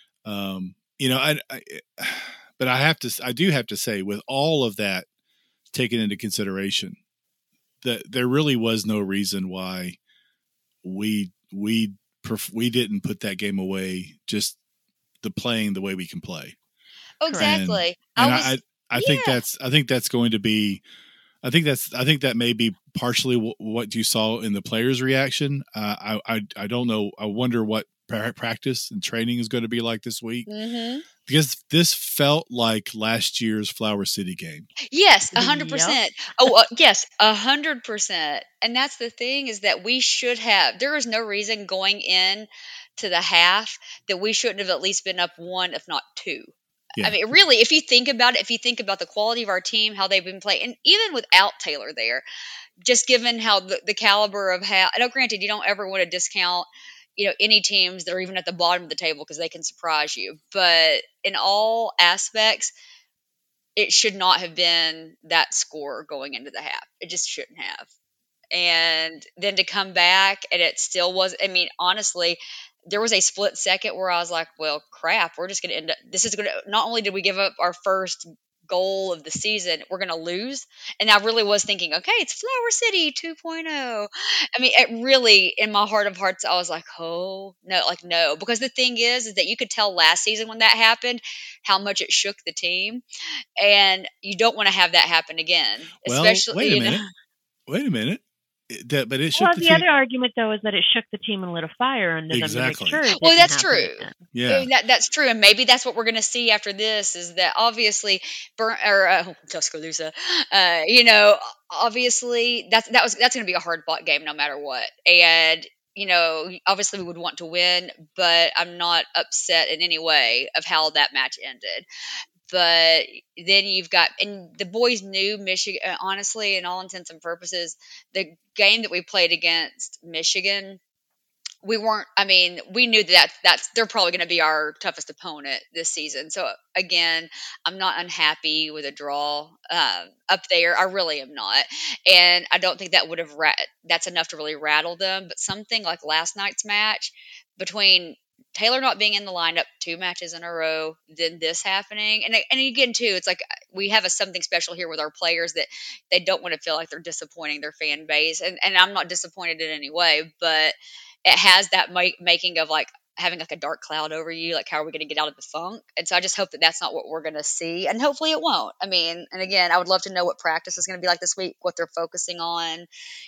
but I do have to say, with all of that taken into consideration, that there really was no reason why we didn't put that game away, just playing the way we can play. Exactly. And I think that's going to be, I think that may be partially what you saw in the players' reaction. I don't know. I wonder what practice and training is going to be like this week. Mm-hmm. Because this felt like last year's Flower City game. Yes, 100%. Oh, yes, 100%. And that's the thing, is that we should have. There is no reason going in to the half that we shouldn't have at least been up 1, if not 2. Yeah. I mean, really, if you think about it, if you think about the quality of our team, how they've been playing, and even without Taylor there, just given how the caliber of how. I know, granted, you don't ever want to discount any teams that are even at the bottom of the table, because they can surprise you. But in all aspects, it should not have been that score going into the half. It just shouldn't have. And then to come back, and it still was. I mean, honestly, there was a split second where I was like, well, crap, we're just going to end up. This is going to. Not only did we give up our first goal of the season, we're going to lose. And I really was thinking, okay, it's Flower City 2.0. I mean, it really, in my heart of hearts, I was like, oh, no. Because the thing is that you could tell last season when that happened, how much it shook the team. And you don't want to have that happen again. Well, especially, wait a minute. wait a minute. But it shook well, the the team. other argument, though, is that it shook the team and lit a fire under Exactly. them to make sure. Well, that's true. Yeah, that's true, and maybe that's what we're going to see after this. Is that obviously Tuscaloosa? Obviously that's going to be a hard fought game no matter what, and obviously we would want to win, but I'm not upset in any way of how that match ended. But then you've got, and the boys knew Michigan, honestly, in all intents and purposes, the game that we played against Michigan, we knew that's they're probably going to be our toughest opponent this season. So again, I'm not unhappy with a draw up there. I really am not, and I don't think that would have that's enough to really rattle them. But something like last night's match, between Taylor not being in the lineup 2 matches in a row, then this happening, and again too, it's like we have something special here with our players that they don't want to feel like they're disappointing their fan base, and I'm not disappointed in any way, but it has that making of like having like a dark cloud over you, like how are we going to get out of the funk? And so I just hope that that's not what we're going to see, and hopefully it won't. And again, I would love to know what practice is going to be like this week, what they're focusing on,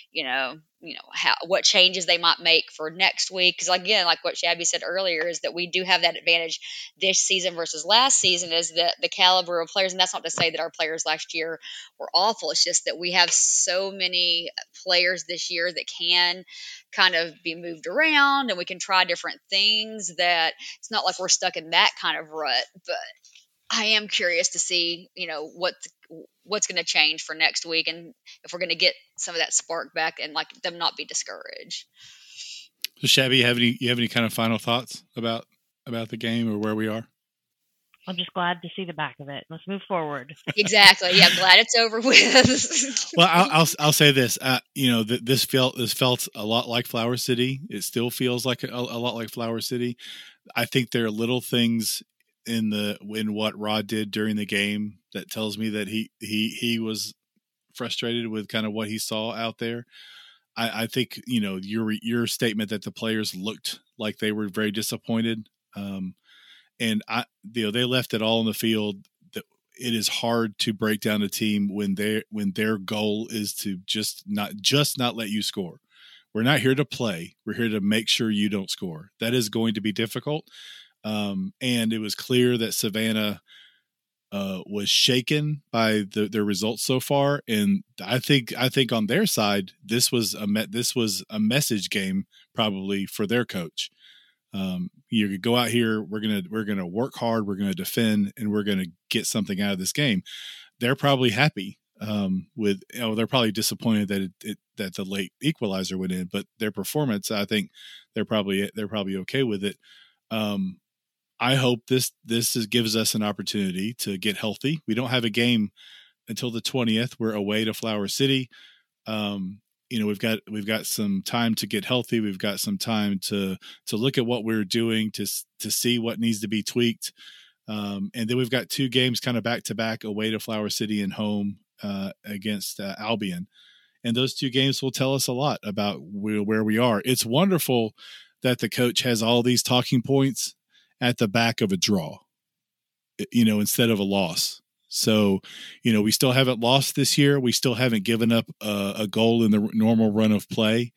what changes they might make for next week. Because again, like what Shabby said earlier, is that we do have that advantage this season versus last season, is that the caliber of players, and that's not to say that our players last year were awful. It's just that we have so many players this year that can kind of be moved around, and we can try different things, that it's not like we're stuck in that kind of rut. But I am curious to see, what's going to change for next week, and if we're going to get some of that spark back and like them not be discouraged. So Shabby, you have any kind of final thoughts about the game or where we are? I'm just glad to see the back of it. Let's move forward. Exactly. Yeah, I'm glad it's over with. Well, I'll say this. This felt a lot like Flower City. It still feels like a lot like Flower City. I think there are little things in what Rod did during the game that tells me that he was frustrated with kind of what he saw out there. I think your statement that the players looked like they were very disappointed. And they left it all on the field. It is hard to break down a team when their goal is to just not let you score. We're not here to play. We're here to make sure you don't score. That is going to be difficult. And it was clear that Savannah was shaken by their results so far. And I think on their side, this was a message game probably for their coach. You go out here, we're gonna work hard, we're gonna defend, and we're gonna get something out of this game. They're probably happy they're probably disappointed that the late equalizer went in, but their performance, I think they're probably okay with it. I hope this gives us an opportunity to get healthy. We don't have a game until the 20th. We're away to Flower City. We've got some time to get healthy. We've got some time to look at what we're doing, to see what needs to be tweaked. And then we've got 2 games kind of back to back, away to Flower City and home against Albion. And those 2 games will tell us a lot about where we are. It's wonderful that the coach has all these talking points at the back of a draw, instead of a loss. So, we still haven't lost this year. We still haven't given up a goal in the normal run of play.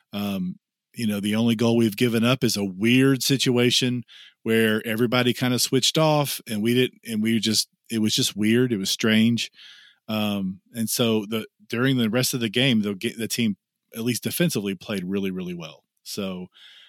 The only goal we've given up is a weird situation where everybody kind of switched off, and it was just weird. It was strange. And so during the rest of the game, the team, at least defensively, played really, really well. So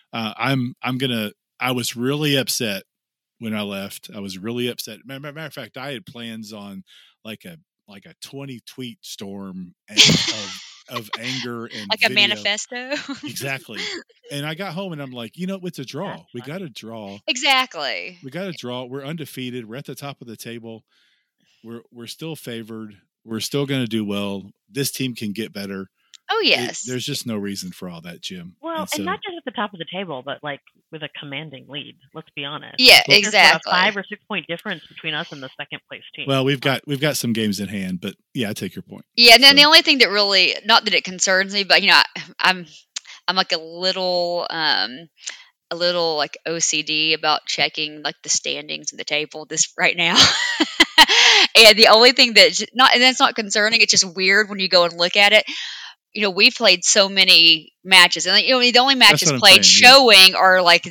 I was really upset when I left. I was really upset. Matter of fact, I had plans on like a 20 tweet storm of anger and like video. A manifesto. Exactly. And I got home and I'm like, it's a draw. We got a draw. Exactly. We got a draw. We're undefeated. We're at the top of the table. We're still favored. We're still going to do well. This team can get better. Oh, yes. There's just no reason for all that, Jim. Well, and not just at the top of the table, but like with a commanding lead. Let's be honest. Yeah, exactly. There's a 5 or 6 point difference between us and the second place team. Well, we've got some games in hand, but yeah, I take your point. Yeah, and then the only thing that really, not that it concerns me, but I'm like a little like OCD about checking like the standings of the table this right now. And the only thing that's not concerning, it's just weird when you go and look at it. we've played so many matches, and the only matches played saying, showing are like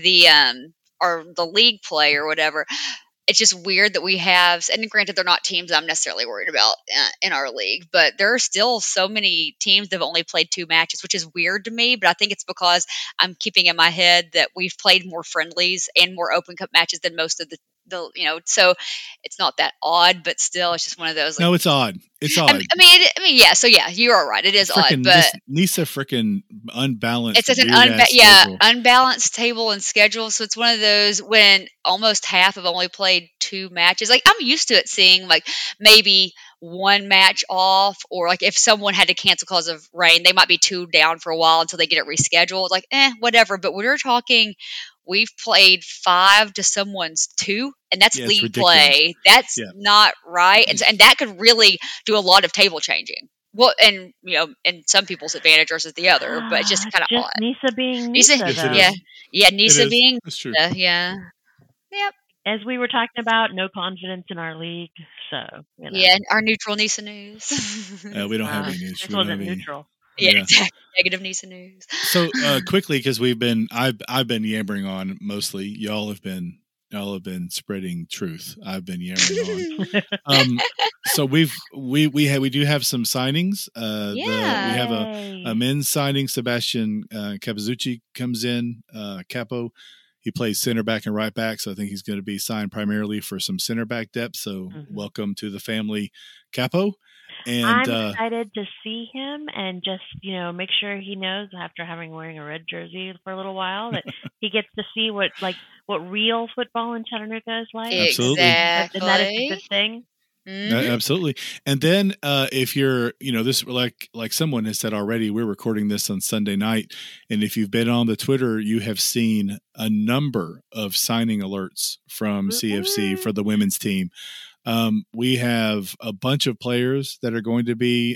the league play or whatever. It's just weird that we have, and granted, they're not teams I'm necessarily worried about in our league, but there are still so many teams that have only played 2 matches, which is weird to me. But I think it's because I'm keeping in my head that we've played more friendlies and more Open Cup matches than most of the so it's not that odd, but still, it's just one of those. No, it's odd. It's odd. I mean, yeah. So yeah, you are right. It is odd, but Nisa freaking unbalanced. It's an unbalanced table and schedule. So it's one of those when almost half have only played 2 matches. Like, I'm used to it seeing like maybe 1 match off, or like if someone had to cancel because of rain, they might be 2 down for a while until they get it rescheduled. Like, whatever. But when we're talking, we've played 5 to someone's 2, and that's league play. That's not right, and that could really do a lot of table changing. Well, and in some people's advantage versus the other, but it's just kind of odd. Nisa being Nisa, Nisa being That's true. Yep. As we were talking about, no confidence in our league, so yeah, our neutral Nisa news. We don't have any news. This wasn't neutral. Yeah, exactly. Negative Nisa news. So quickly, because I've been yammering on mostly. Y'all have been spreading truth. I've been yammering on. So we do have some signings. We have a men's signing. Sebastian Capazucci comes in. Capo. He plays center back and right back, so I think he's going to be signed primarily for some center back depth. So welcome to the family, Capo. And I'm excited to see him and just, make sure he knows after wearing a red jersey for a little while that he gets to see what real football in Chattanooga is like. Absolutely. Exactly. And that is a good thing. Mm-hmm. Absolutely. And then if you're, this like someone has said already, we're recording this on Sunday night. And if you've been on the Twitter, you have seen a number of signing alerts from CFC for the women's team. We have a bunch of players that are going to be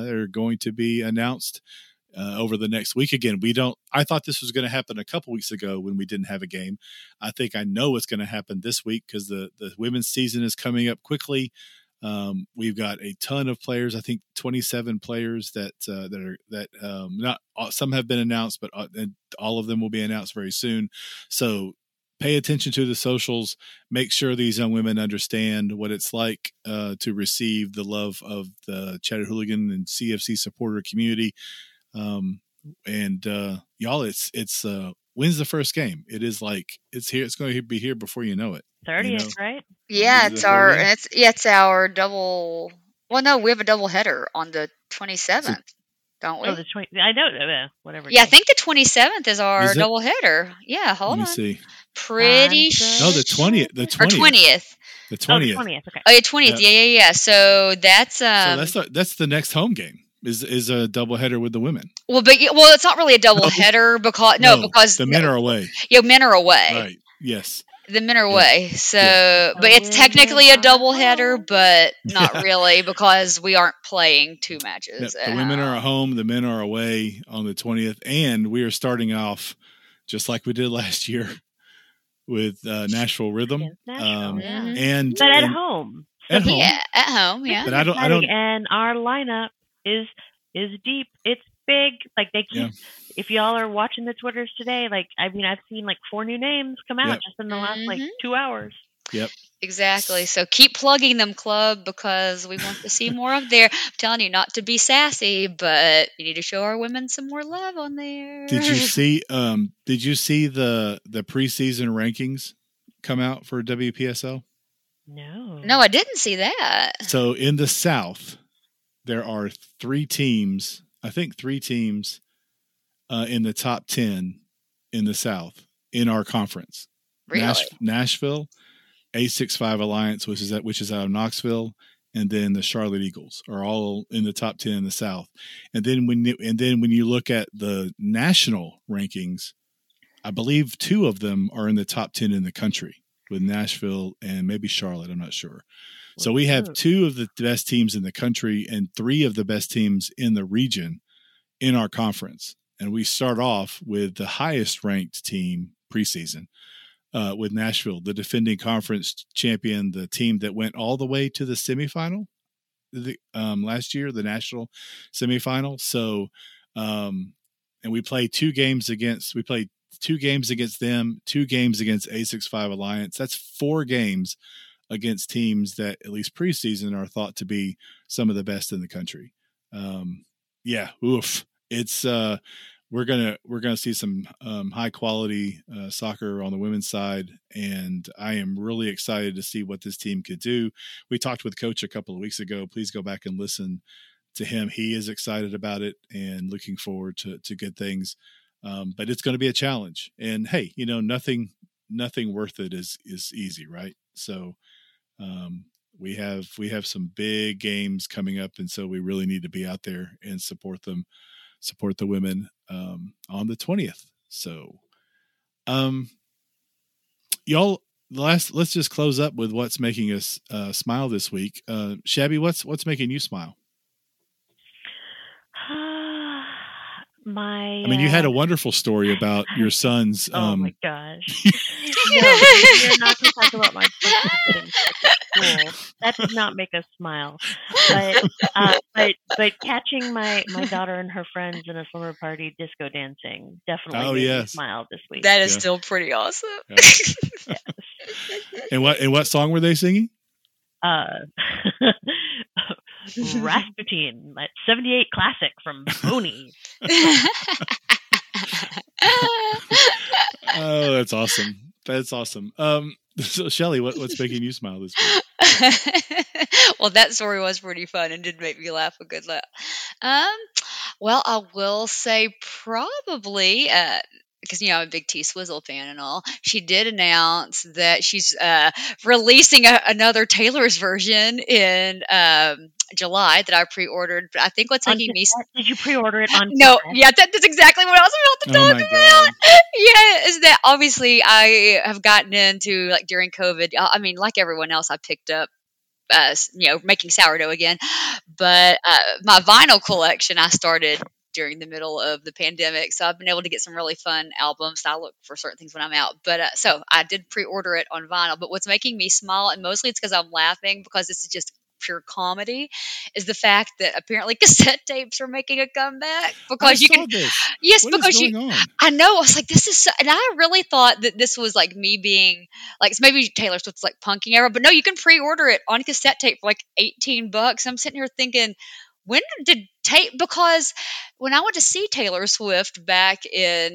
announced over the next week. Again, I thought this was going to happen a couple weeks ago when we didn't have a game. I think I know what's going to happen this week because the women's season is coming up quickly. We've got a ton of players. I think 27 players that not some have been announced, but all of them will be announced very soon. So pay attention to the socials. Make sure these young women understand what it's like to receive the love of the Chattahooligan and CFC supporter community. And y'all, it's when's the first game? It is like it's here. It's going to be here before you know it. 30th, right? Yeah, it's our double. Well, no, we have a double header on the 27th, don't we? Oh, the 20. I don't whatever. Yeah, I think the 27th is our double header. Yeah, hold on. Let me see. Pretty sure. No, the 20th. The 20th. Or 20th. The 20th. Oh, the 20th. Okay. Oh, yeah, 20th. Yeah. So that's that's the next home game. Is a doubleheader with the women. Well, it's not really a doubleheader because the men are away. Yeah, men are away. Right. Yes. The men are away. So, but it's technically a doubleheader, but not really because we aren't playing 2 matches. The women are at home. The men are away on the 20th, and we are starting off just like we did last year with Nashville Rhythm. And but at home. At home. Yeah, at home. Yeah. But I don't. And our lineup is deep. It's big. Like they keep. Yeah. If y'all are watching the Twitters today, I've seen 4 new names come out just in the last 2 hours. Yep. Exactly. So keep plugging them, club, because we want to see more of there. I'm telling you not to be sassy, but you need to show our women some more love on there. Did you see? Did you see the preseason rankings come out for WPSL? No, I didn't see that. So in the South, there are 3 teams. I think 3 teams in the top 10 in the South in our conference. Really? Nashville, A65 Alliance, which is out of Knoxville, and then the Charlotte Eagles are all in the top 10 in the South. And then when you look at the national rankings, I believe 2 of them are in the top 10 in the country, with Nashville and maybe Charlotte. I'm not sure. So we have 2 of the best teams in the country and 3 of the best teams in the region in our conference. And we start off with the highest ranked team preseason with Nashville, the defending conference champion, the team that went all the way to the semifinal. last year, the national semifinal. So, and we played 2 games against them, 2 games against A65 Alliance. That's 4 games against teams that at least preseason are thought to be some of the best in the country. It's we're gonna see some high quality soccer on the women's side, and I am really excited to see what this team could do. We talked with Coach a couple of weeks ago. Please go back and listen to him. He is excited about it and looking forward to good things. But it's going to be a challenge. And hey, nothing worth it is easy, right? So we have some big games coming up, and so we really need to be out there and support the women on the 20th. So y'all, let's just close up with what's making us smile this week. Shabby, what's making you smile? You had a wonderful story about your son's. Oh my gosh! You're not going to talk about my son getting school. That did not make us smile. But catching my daughter and her friends in a slumber party disco dancing definitely made me smile this week. That is still pretty awesome. Yeah. Yes. And what song were they singing? Rasputin, that 78 classic from Boney. Oh, that's awesome. So Shelly, what's making you smile this week? Well, that story was pretty fun and did make me laugh a good laugh. Well, I will say probably because I'm a big T Swizzle fan and all. She did announce that she's releasing another Taylor's version in July that I pre-ordered. But I think what's making me did you pre-order it on? No, yeah, that's exactly what I was about to talk about. Yeah, is that obviously I have gotten into, like, during COVID. I mean, like everyone else, I picked up making sourdough again. But my vinyl collection I started during the middle of the pandemic. So I've been able to get some really fun albums. I look for certain things when I'm out. But so I did pre-order it on vinyl. But what's making me smile, and mostly it's because I'm laughing because this is just pure comedy, is the fact that apparently cassette tapes are making a comeback because you can. This. Yes, what because is going on? I know. I was like, this is, and I really thought that this was like me being like, maybe Taylor Swift's like punking era, but no, you can pre-order it on cassette tape for like $18. I'm sitting here thinking, when did tape? Because when I went to see Taylor Swift back in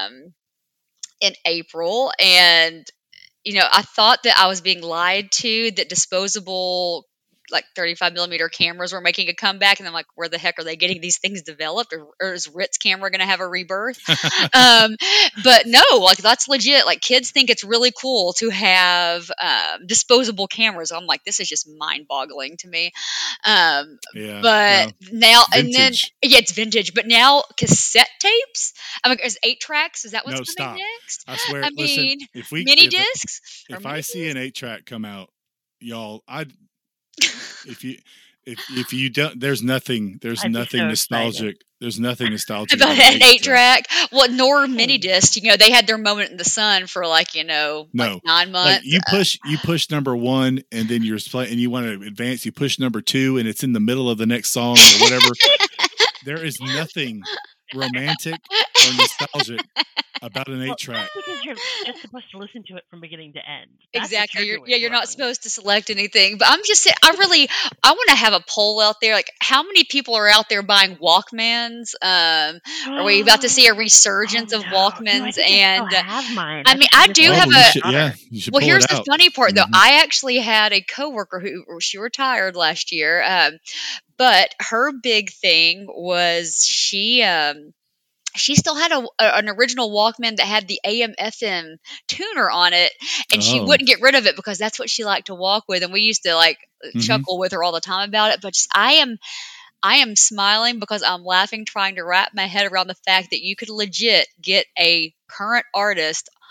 April, and I thought that I was being lied to, that disposable, like 35 millimeter cameras were making a comeback, and I'm like, where the heck are they getting these things developed, or is Rit's camera going to have a rebirth? But no, like, that's legit. Like, kids think it's really cool to have disposable cameras. I'm like, this is just mind boggling to me. Now, and then it's vintage, but now cassette tapes. I mean, is 8 tracks? Is that what's coming next? I swear. Listen, mini discs. If I see an 8-track come out, y'all, if you don't, there's nothing nostalgic. There's nothing nostalgic about an 8-track. Well, nor mini disc. They had their moment in the sun for like 9 months. Like you push number 1, and then you're playing, and you want to advance. You push number 2, and it's in the middle of the next song or whatever. There is nothing romantic or nostalgic about an 8-track. Because you're just supposed to listen to it from beginning to end. That's exactly. You're not supposed to select anything. But I'm just saying, I want to have a poll out there. Like, how many people are out there buying Walkmans? Are we about to see a resurgence of Walkmans? And I have mine. I mean, I do have you should well, pull here's it out. The funny part, though. I actually had a coworker she retired last year. But her big thing was she still had an original Walkman that had the AM/FM tuner on it, and she wouldn't get rid of it because that's what she liked to walk with. And we used to chuckle with her all the time about it. But I am smiling because I'm laughing, trying to wrap my head around the fact that you could legit get a current artist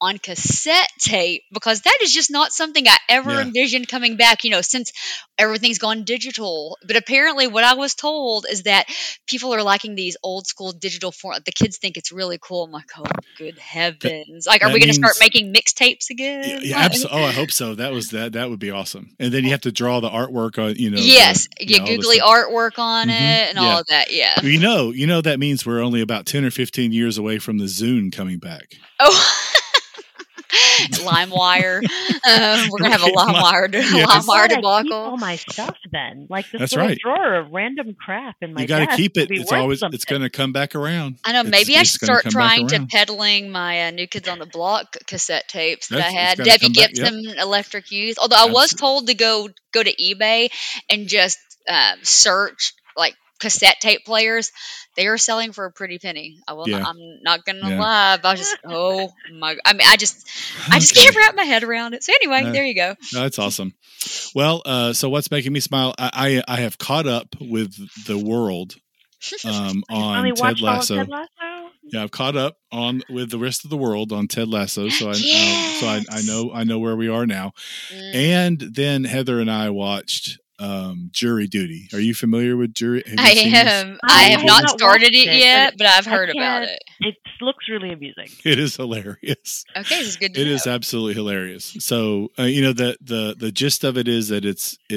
on cassette tape, because that is just not something I ever envisioned coming back, since everything's gone digital. But apparently what I was told is that people are liking these old school digital form. The kids think it's really cool. I'm like, oh, good heavens. Like, are we going to start making mixtapes again? Yeah, I hope so. That would be awesome. And then you have to draw the artwork on, Yes. Googly artwork on it and all of that. Yeah. That means we're only about 10 or 15 years away from the Zune coming back. Oh, LimeWire. We're gonna have a LimeWire debacle. Keep all my stuff then, like this little drawer of random crap in my. You got to keep it. It's going to come back around. I know. Maybe I should start trying to peddling my New Kids on the Block cassette tapes that I had. Debbie Gibson, Electric Youth. Although I was told to go to eBay and just search like cassette tape players. They are selling for a pretty penny. I'm not gonna lie. I was just, oh my! I mean, I just can't wrap my head around it. So anyway, there you go. No, that's awesome. Well, so what's making me smile? I have caught up with the world on Ted Lasso. Yeah, I've caught up with the rest of the world on Ted Lasso. So I know where we are now. And then Heather and I watched Jury Duty. Are you familiar with Jury? I am. I have not started it yet, but I've heard about it. It looks really amusing. It is hilarious. Okay, this is good. It is absolutely hilarious. So the gist of it is that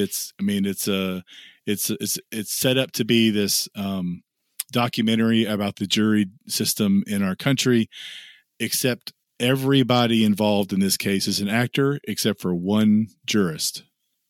it's set up to be this documentary about the jury system in our country, except everybody involved in this case is an actor except for one jurist.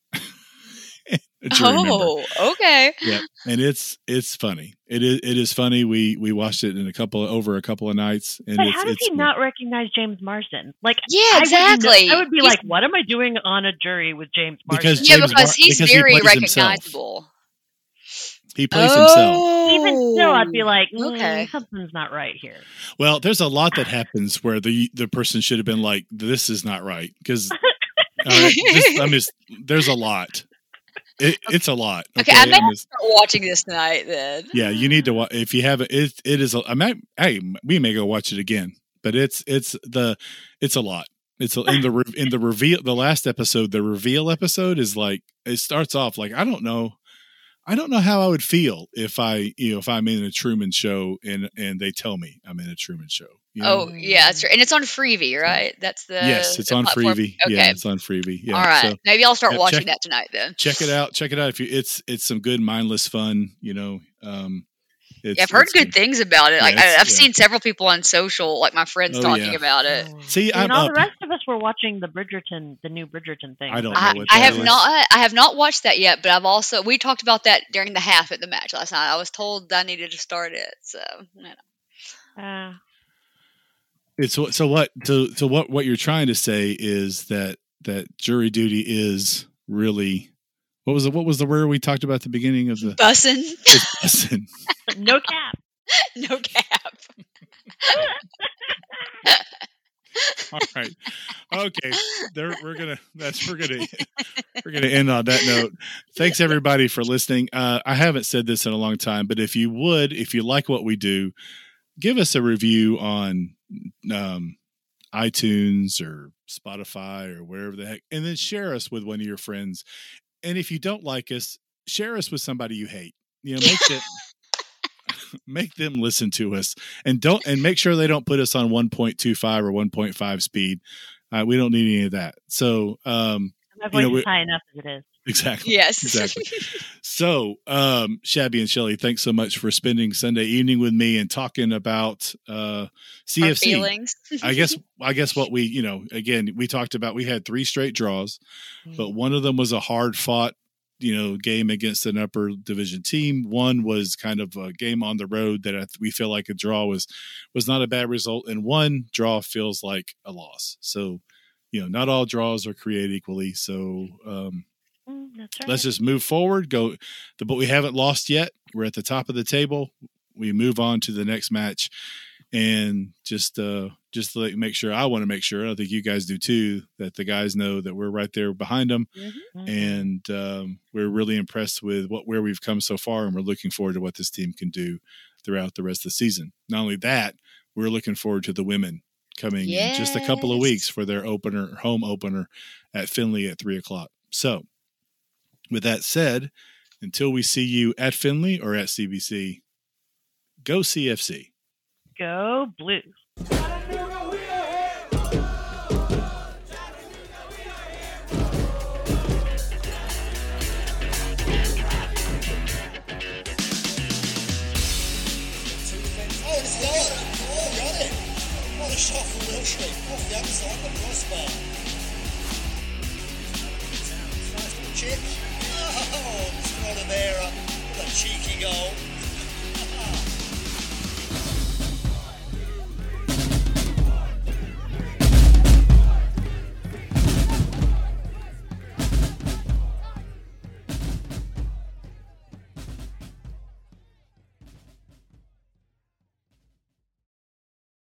Oh, okay. Yeah, and it's funny. It is funny. We watched it in over a couple of nights. And but how does he not recognize James Marsden? Like, yeah, exactly. I would be like, what am I doing on a jury with James Marsden? Because he's very recognizable. He plays himself. Even still, I'd be like, something's not right here. Well, there's a lot that happens where the person should have been like, this is not right. Because there's a lot. It's a lot. Okay, I may start watching this tonight then. Yeah, you need to watch. If you haven't, it is. We may go watch it again, but it's a lot. It's in the reveal. The last episode, the reveal episode is like, it starts off like, I don't know how I would feel if I'm in a Truman Show and they tell me I'm in a Truman Show. Oh yeah, that's right. And it's on Freevee, right? That's yes, it's on platform. Freevee. Okay. Yeah, it's on Freevee. Yeah. All right, so, maybe I'll start watching that tonight then. Check it out. If it's some good mindless fun. I've heard good things about it. Like I've seen several people on social, like my friends talking about it. See, all the rest of us were watching the new Bridgerton thing. I don't know what that is. I have not watched that yet, but we talked about that during the half at the match last night. I was told I needed to start it, so what you're trying to say is that Jury Duty is really. What was the word we talked about at the beginning of the bussin'? Bussin'. No cap. No cap. All right. Okay. We're gonna end on that note. Thanks everybody for listening. I haven't said this in a long time, but if you like what we do, give us a review on iTunes or Spotify or wherever the heck, and then share us with one of your friends. And if you don't like us, share us with somebody you hate. Make them listen to us, and make sure they don't put us on 1.25 or 1.5 speed. We don't need any of that. So, my voice is high enough as it is. Exactly. Yes. Exactly. So, Shabby and Shelley, thanks so much for spending Sunday evening with me and talking about CFC. Our feelings. I guess what we, again, we talked about, we had 3 straight draws, but one of them was a hard fought, game against an upper division team. One was kind of a game on the road that we feel like a draw was not a bad result. And one draw feels like a loss. So, not all draws are created equally. So, that's right. Let's just move forward. But we haven't lost yet. We're at the top of the table. We move on to the next match, and just to make sure. I want to make sure. I think you guys do too. That the guys know that we're right there behind them, and we're really impressed with where we've come so far, and we're looking forward to what this team can do throughout the rest of the season. Not only that, we're looking forward to the women coming in just a couple of weeks for their home opener at Finley at 3:00. So with that said, until we see you at Finley or at CBC, go CFC. Go Blue. Shot from Wilshere, off the outside of the crossbar. Nice little chip. Oh, Stronavera, what a cheeky goal.